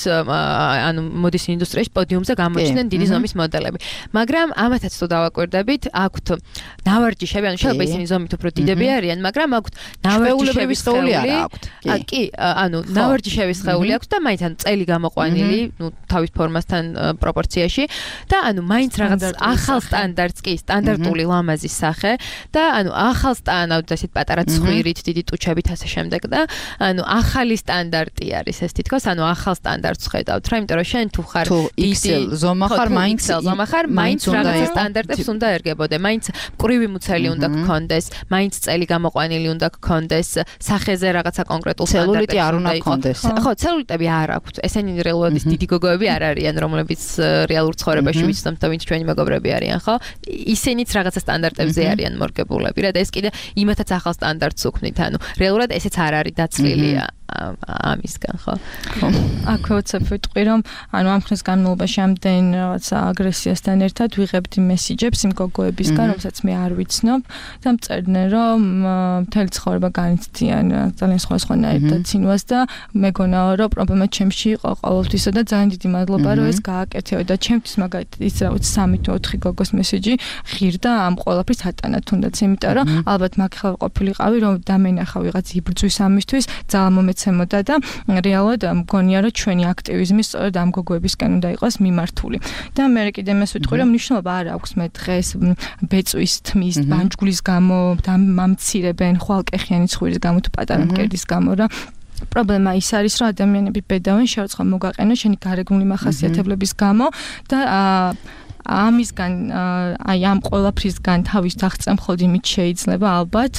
ანუ მოდის ინდუსტრიის პოდიუმზე გამოჩნდნენ დიდი ზომის მოდელები მაგრამ ამათაც თუ დავაკვირდებით აქვთ ნავარჯიშები ანუ შეიძლება ისინი ზომით უფრო დიდები არიან მაგრამ აქვთ ნავარჯიშების ხეული არა აქვთ კი ანუ ნავარჯიშების ხეული აქვთ და მაინც ანუ წელი გამოყვანილი ნუ თავის ფორმასთან პროპორციაში და ანუ მაინც რაღაც ახალ სტანდარტს კი სტანდარტული ლამაზი სახე და ანუ ახალ სტანდარტ ასეთ პატარა ცხვირით დიდი ტუჩებით ასე შემდეგ და ანუ ახალი სტანდარტი არის ეს თითქოს ანუ ახალ სტანდარტს ხედავთ რა იმიტომ რომ შენ თუ ხარ დიდი ზომა ხარ მაინც ზომა ხარ მაინც რაღაც სტანდარტებს უნდა ერგებოდე მაინც მკვრივი მუცელი უნდა გქონდეს მაინც წელი გამოყვანილი უნდა გქონდეს სახეზე რაღაცა კონკრეტულ ცელულიტი არ უნდა გქონდეს ხო ცელულიტები არ აქვთ ესენი რეალურად ის დიდი გოგოები არ არიან რომლებიც რეალურ ცხოვრებაში ვიცნობთ და ვინც ჩვენი მეგობრები არიან ხო ისინიც რაღაცა სტანდარტებზე არიან მორგებულები რა და ეს კიდე იმათაც ახალ სტანდარტს უქმნით ანუ რეალურად ესეც არ არის დაცლილია ამისგან ხო აქვე უცებ ვიტყვი რომ ანუ ამ ხნის განმავლობაში ამდენ რაღაცა აგრესიასთან ერთად ვიღებდი მესიჯებს იმ გოგოებისგან რომელსაც მე არ ვიცნობ და მწერდნენ რომ მთელი ცხოვრება განიცდიან ძალიან სხვადასხვანაირ დაცინვას და მეგონაო რომ პრობლემა ჩემში იყო ყოველთვისა და ძალიან დიდი მადლობა რომ ეს გააკეთეო და ჩემთვის მაგალითად ის რაღაც სამი თუ ოთხი გოგოს მესიჯი ღირდა ამ ყველაფრის ატანა თუნდაც იმიტომ რომ ალბათ მაგ ხელ ყოფილიყავი რომ დამენახა ვიღაც იბრძვის ამისთვის ძალიან მომეცემოდა და რეალურად მგონია რომ ჩვენი აქტივიზმი სწორედ ამ გოგოებისკენ უნდა იყოს მიმართული და მე კიდე მეს ვიტყვი რომ მნიშვნელობა არ აქვს მე დღეს ბეწვის თმის ბანჯგულის გამო მამცირებენ ხვალკეხიანი ცხვირის გამო თუ პატარა მკერდის გამო რა პრობლემა ის არის რომ ადამიანები ბედავენ შეუწყო მოგაყენო შენი გარეგნული მახასიათებლების გამო და ამისგან აი ამ ყველაფრისგან თავის დაღწევა მხოლოდ იმით შეიძლება ალბათ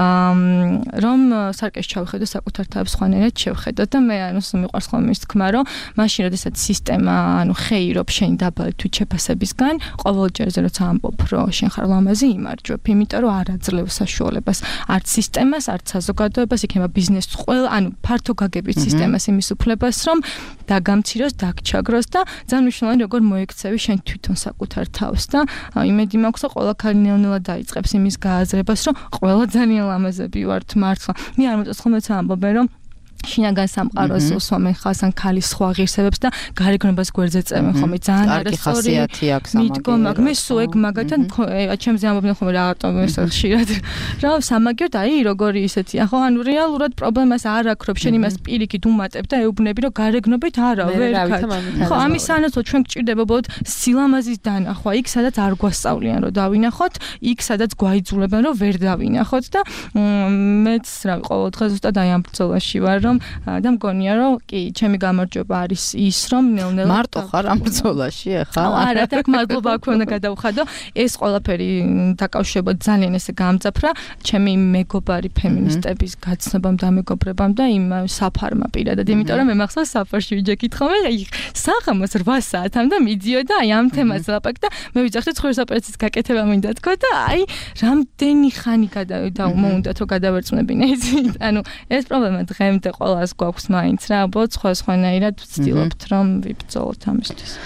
რომ სარკეს ჩავხედო საკუთარ თავს სხვანაირად შევხედო და მე ანუ მიყვარს ხოლმე ის თქმა რომ მაშინ როდესაც სისტემა ანუ ხეირობ შენ დაბალი თვითშეფასებისგან ყოველ ჯერზე როცა ამბობ რომ შენ ხარ ლამაზი იმარჯვებ იმიტომ რომ არ აძლევს საშუალებას არც სისტემას არც საზოგადოებას იქნება ბიზნესს ყველა ანუ ფართო გაგებით სისტემას იმის უფლებას რომ დაგამციროს დაგჩაგროს და ძალიან მნიშვნელოვანი როგორ მოექცევი შენ თვითონ საკუთარ თავს და იმედი მაქვს რომ ყველა ქალი ნელ-ნელა დაიწყებს იმის გააზრებას რომ ყველა ძალიან ლამაზები ვართ მართლა მე არ მოწონს ხოლმე ამბობენ რომ შინაგან სამყაროს უსვამენ ხალხს ან ხალის სხვა ღირსებებს და გარეგნობას გვერდზე წევენ ხოლმე ძალიან არასწორი მიდგომა აქვს მე სულ ეგ მაგათთან ჩემზე ამბობენ ხოლმე რატო ეს ხშირად რა სამაგერთ აი როგორი ისეთია ხო ანუ რეალურად პრობლემას არ აქვს რომ შენ იმას პირიქით უმატებ და ეუბნები რომ გარეგნობით არა ვერ ხო ამის სანაცვლოდ ჩვენ გჭირდება ბოლოდ სილამაზის დანახვა იქ სადაც არ გვასწავლიან რომ დავინახოთ იქ სადაც გვაიძულებენ რომ ვერ დავინახოთ და მეც რავი ყოველ დღე ზუსტად აი ამ ბრძოლაში ვარ და მგონია რომ კი ჩემი გამარჯვება არის ის რომ ნელ-ნელა მარტო ხარ ამ ბრძოლაში ახლა არა და მადლობა აქვე უნდა გადავხადო ეს ყველაფერი დაკავშირება ძალიან ესე გამძაფრა ჩემი მეგობარი ფემინისტების გაცნობამ და მეგობრებამ და იმ საფარმა პირადად იმიტომ რომ მე მახსოვს საფარში ვიჯექით ხოლმე საღამოს რვა საათამდე მიდიოდა აი ამ თემაზე ლაპარაკი და მე ვიძახდი ცხოვრების ოპერაციის გაკეთება მინდა თქო და აი რამდენი ხანი გადავმოუნდათ რომ გადავერწმებინა იცით ანუ ეს პრობლემა დღემდე ყველას გვაქვს მაინც რა, უბრალოდ სხვა სხვანაირად ვცდილობთ რომ ვიბრძოლოთ ამისთვის.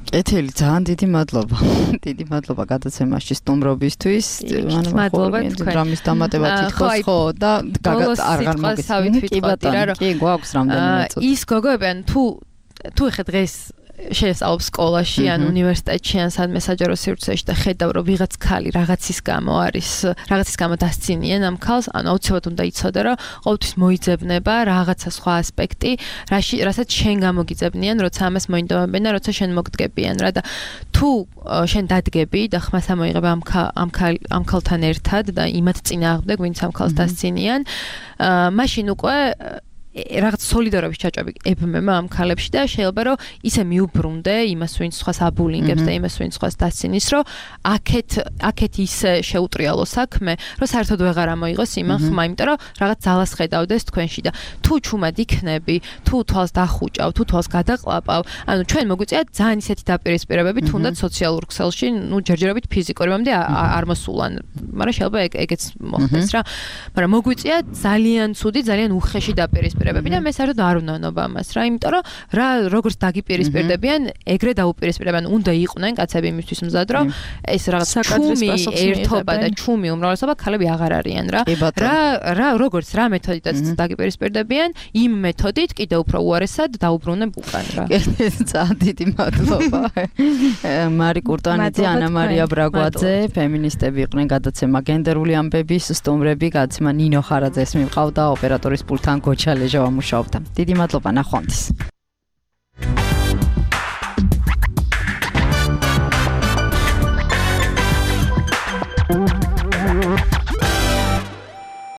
კეთილი, ძალიან დიდი მადლობა. დიდი მადლობა გადაცემაში სტუმრობისთვის. მადლობა თქვენ. დრამის დამატება თითქოს ხო და აღარ მოგესმის. კი ბატონო, კი გვაქვს რამდენიმე წუთი. ის გოგოები ან თუ თუ ეხა დღეს შეესწავლობ სკოლაში ან უნივერსიტეტში ან სადმე საჯარო სივრცეში და ხედავ რომ ვიღაც ქალი რაღაცის გამო არის რაღაცის გამო დასცინიან ამ ქალს, ანუ აუცილებლად უნდა იცოდე რომ ყოველთვის მოიძებნება რაღაცა სხვა ასპექტი, რაში რასაც შენ გამოგიძებნიან, როცა ამას მოინდომებენ და როცა შენ მოგდგებიან რა და თუ შენ დადგები და ხმას ამოიღებ ამ ამ ამ ქალთან ერთად და იმათ წინააღმდეგ, ვინც ამ ქალს დასცინიან, მაშინ უკვე რაღაც სოლიდარობის ჩაჭრები ებმება ამ ქალებში და შეიძლება რომ ისე მიუბრუნდე იმას ვინც სხვას აბულინგებს და იმას ვინც სხვას დასცინის რომ აქეთ აქეთ ისე შეუტრიალო საქმე რომ საერთოდ ვეღარ ამოიღოს იმან ხმა იმიტომ რომ რაღაც ძალას ხედავდეს თქვენში და თუ ჩუმად იქნები თუ თვალს დახუჭავ თუ თვალს გადაყლაპავ ანუ ჩვენ მოგვიწია ძალიან ისეთი დაპირისპირებები თუნდაც სოციალურ ქსელში ნუ ჯერჯერობით ფიზიკურებამდე არ მოსულან მაგრამ შეიძლება ეგეც მოხდეს რა მაგრამ მოგვიწია ძალიან ცუდი ძალიან უხეში დაპირისპირებები და მე საერთოდ არ ვნანობა ამას რა იმიტომ რომ რა როგორც დაგიპირისპირდებიან ეგრე დაუპირისპირებიან უნდა იყვნენ კაცები იმისთვის მზად რომ ეს რაღაც ჩუმი ერთობა და ჩუმი უმრავლესობა ქალები აღარ არიან რა რა რა როგორც რა მეთოდითაც დაგიპირისპირდებიან იმ მეთოდით კიდე უფრო უარესად დაუბრუნებ უკან რა ძალიან დიდი მადლობა მარი კურტანიძე ანა მარია ბრაგვაძე ფემინისტები იყვნენ გადაცემა გენდერული ამბების სტუმრები გადაცემა ნინო ხარაძეს მიმყავდა ოპერატორის პულტთან გოჩა ლეჟა ვამუშაობდა დიდი მადლობა ნახვამდის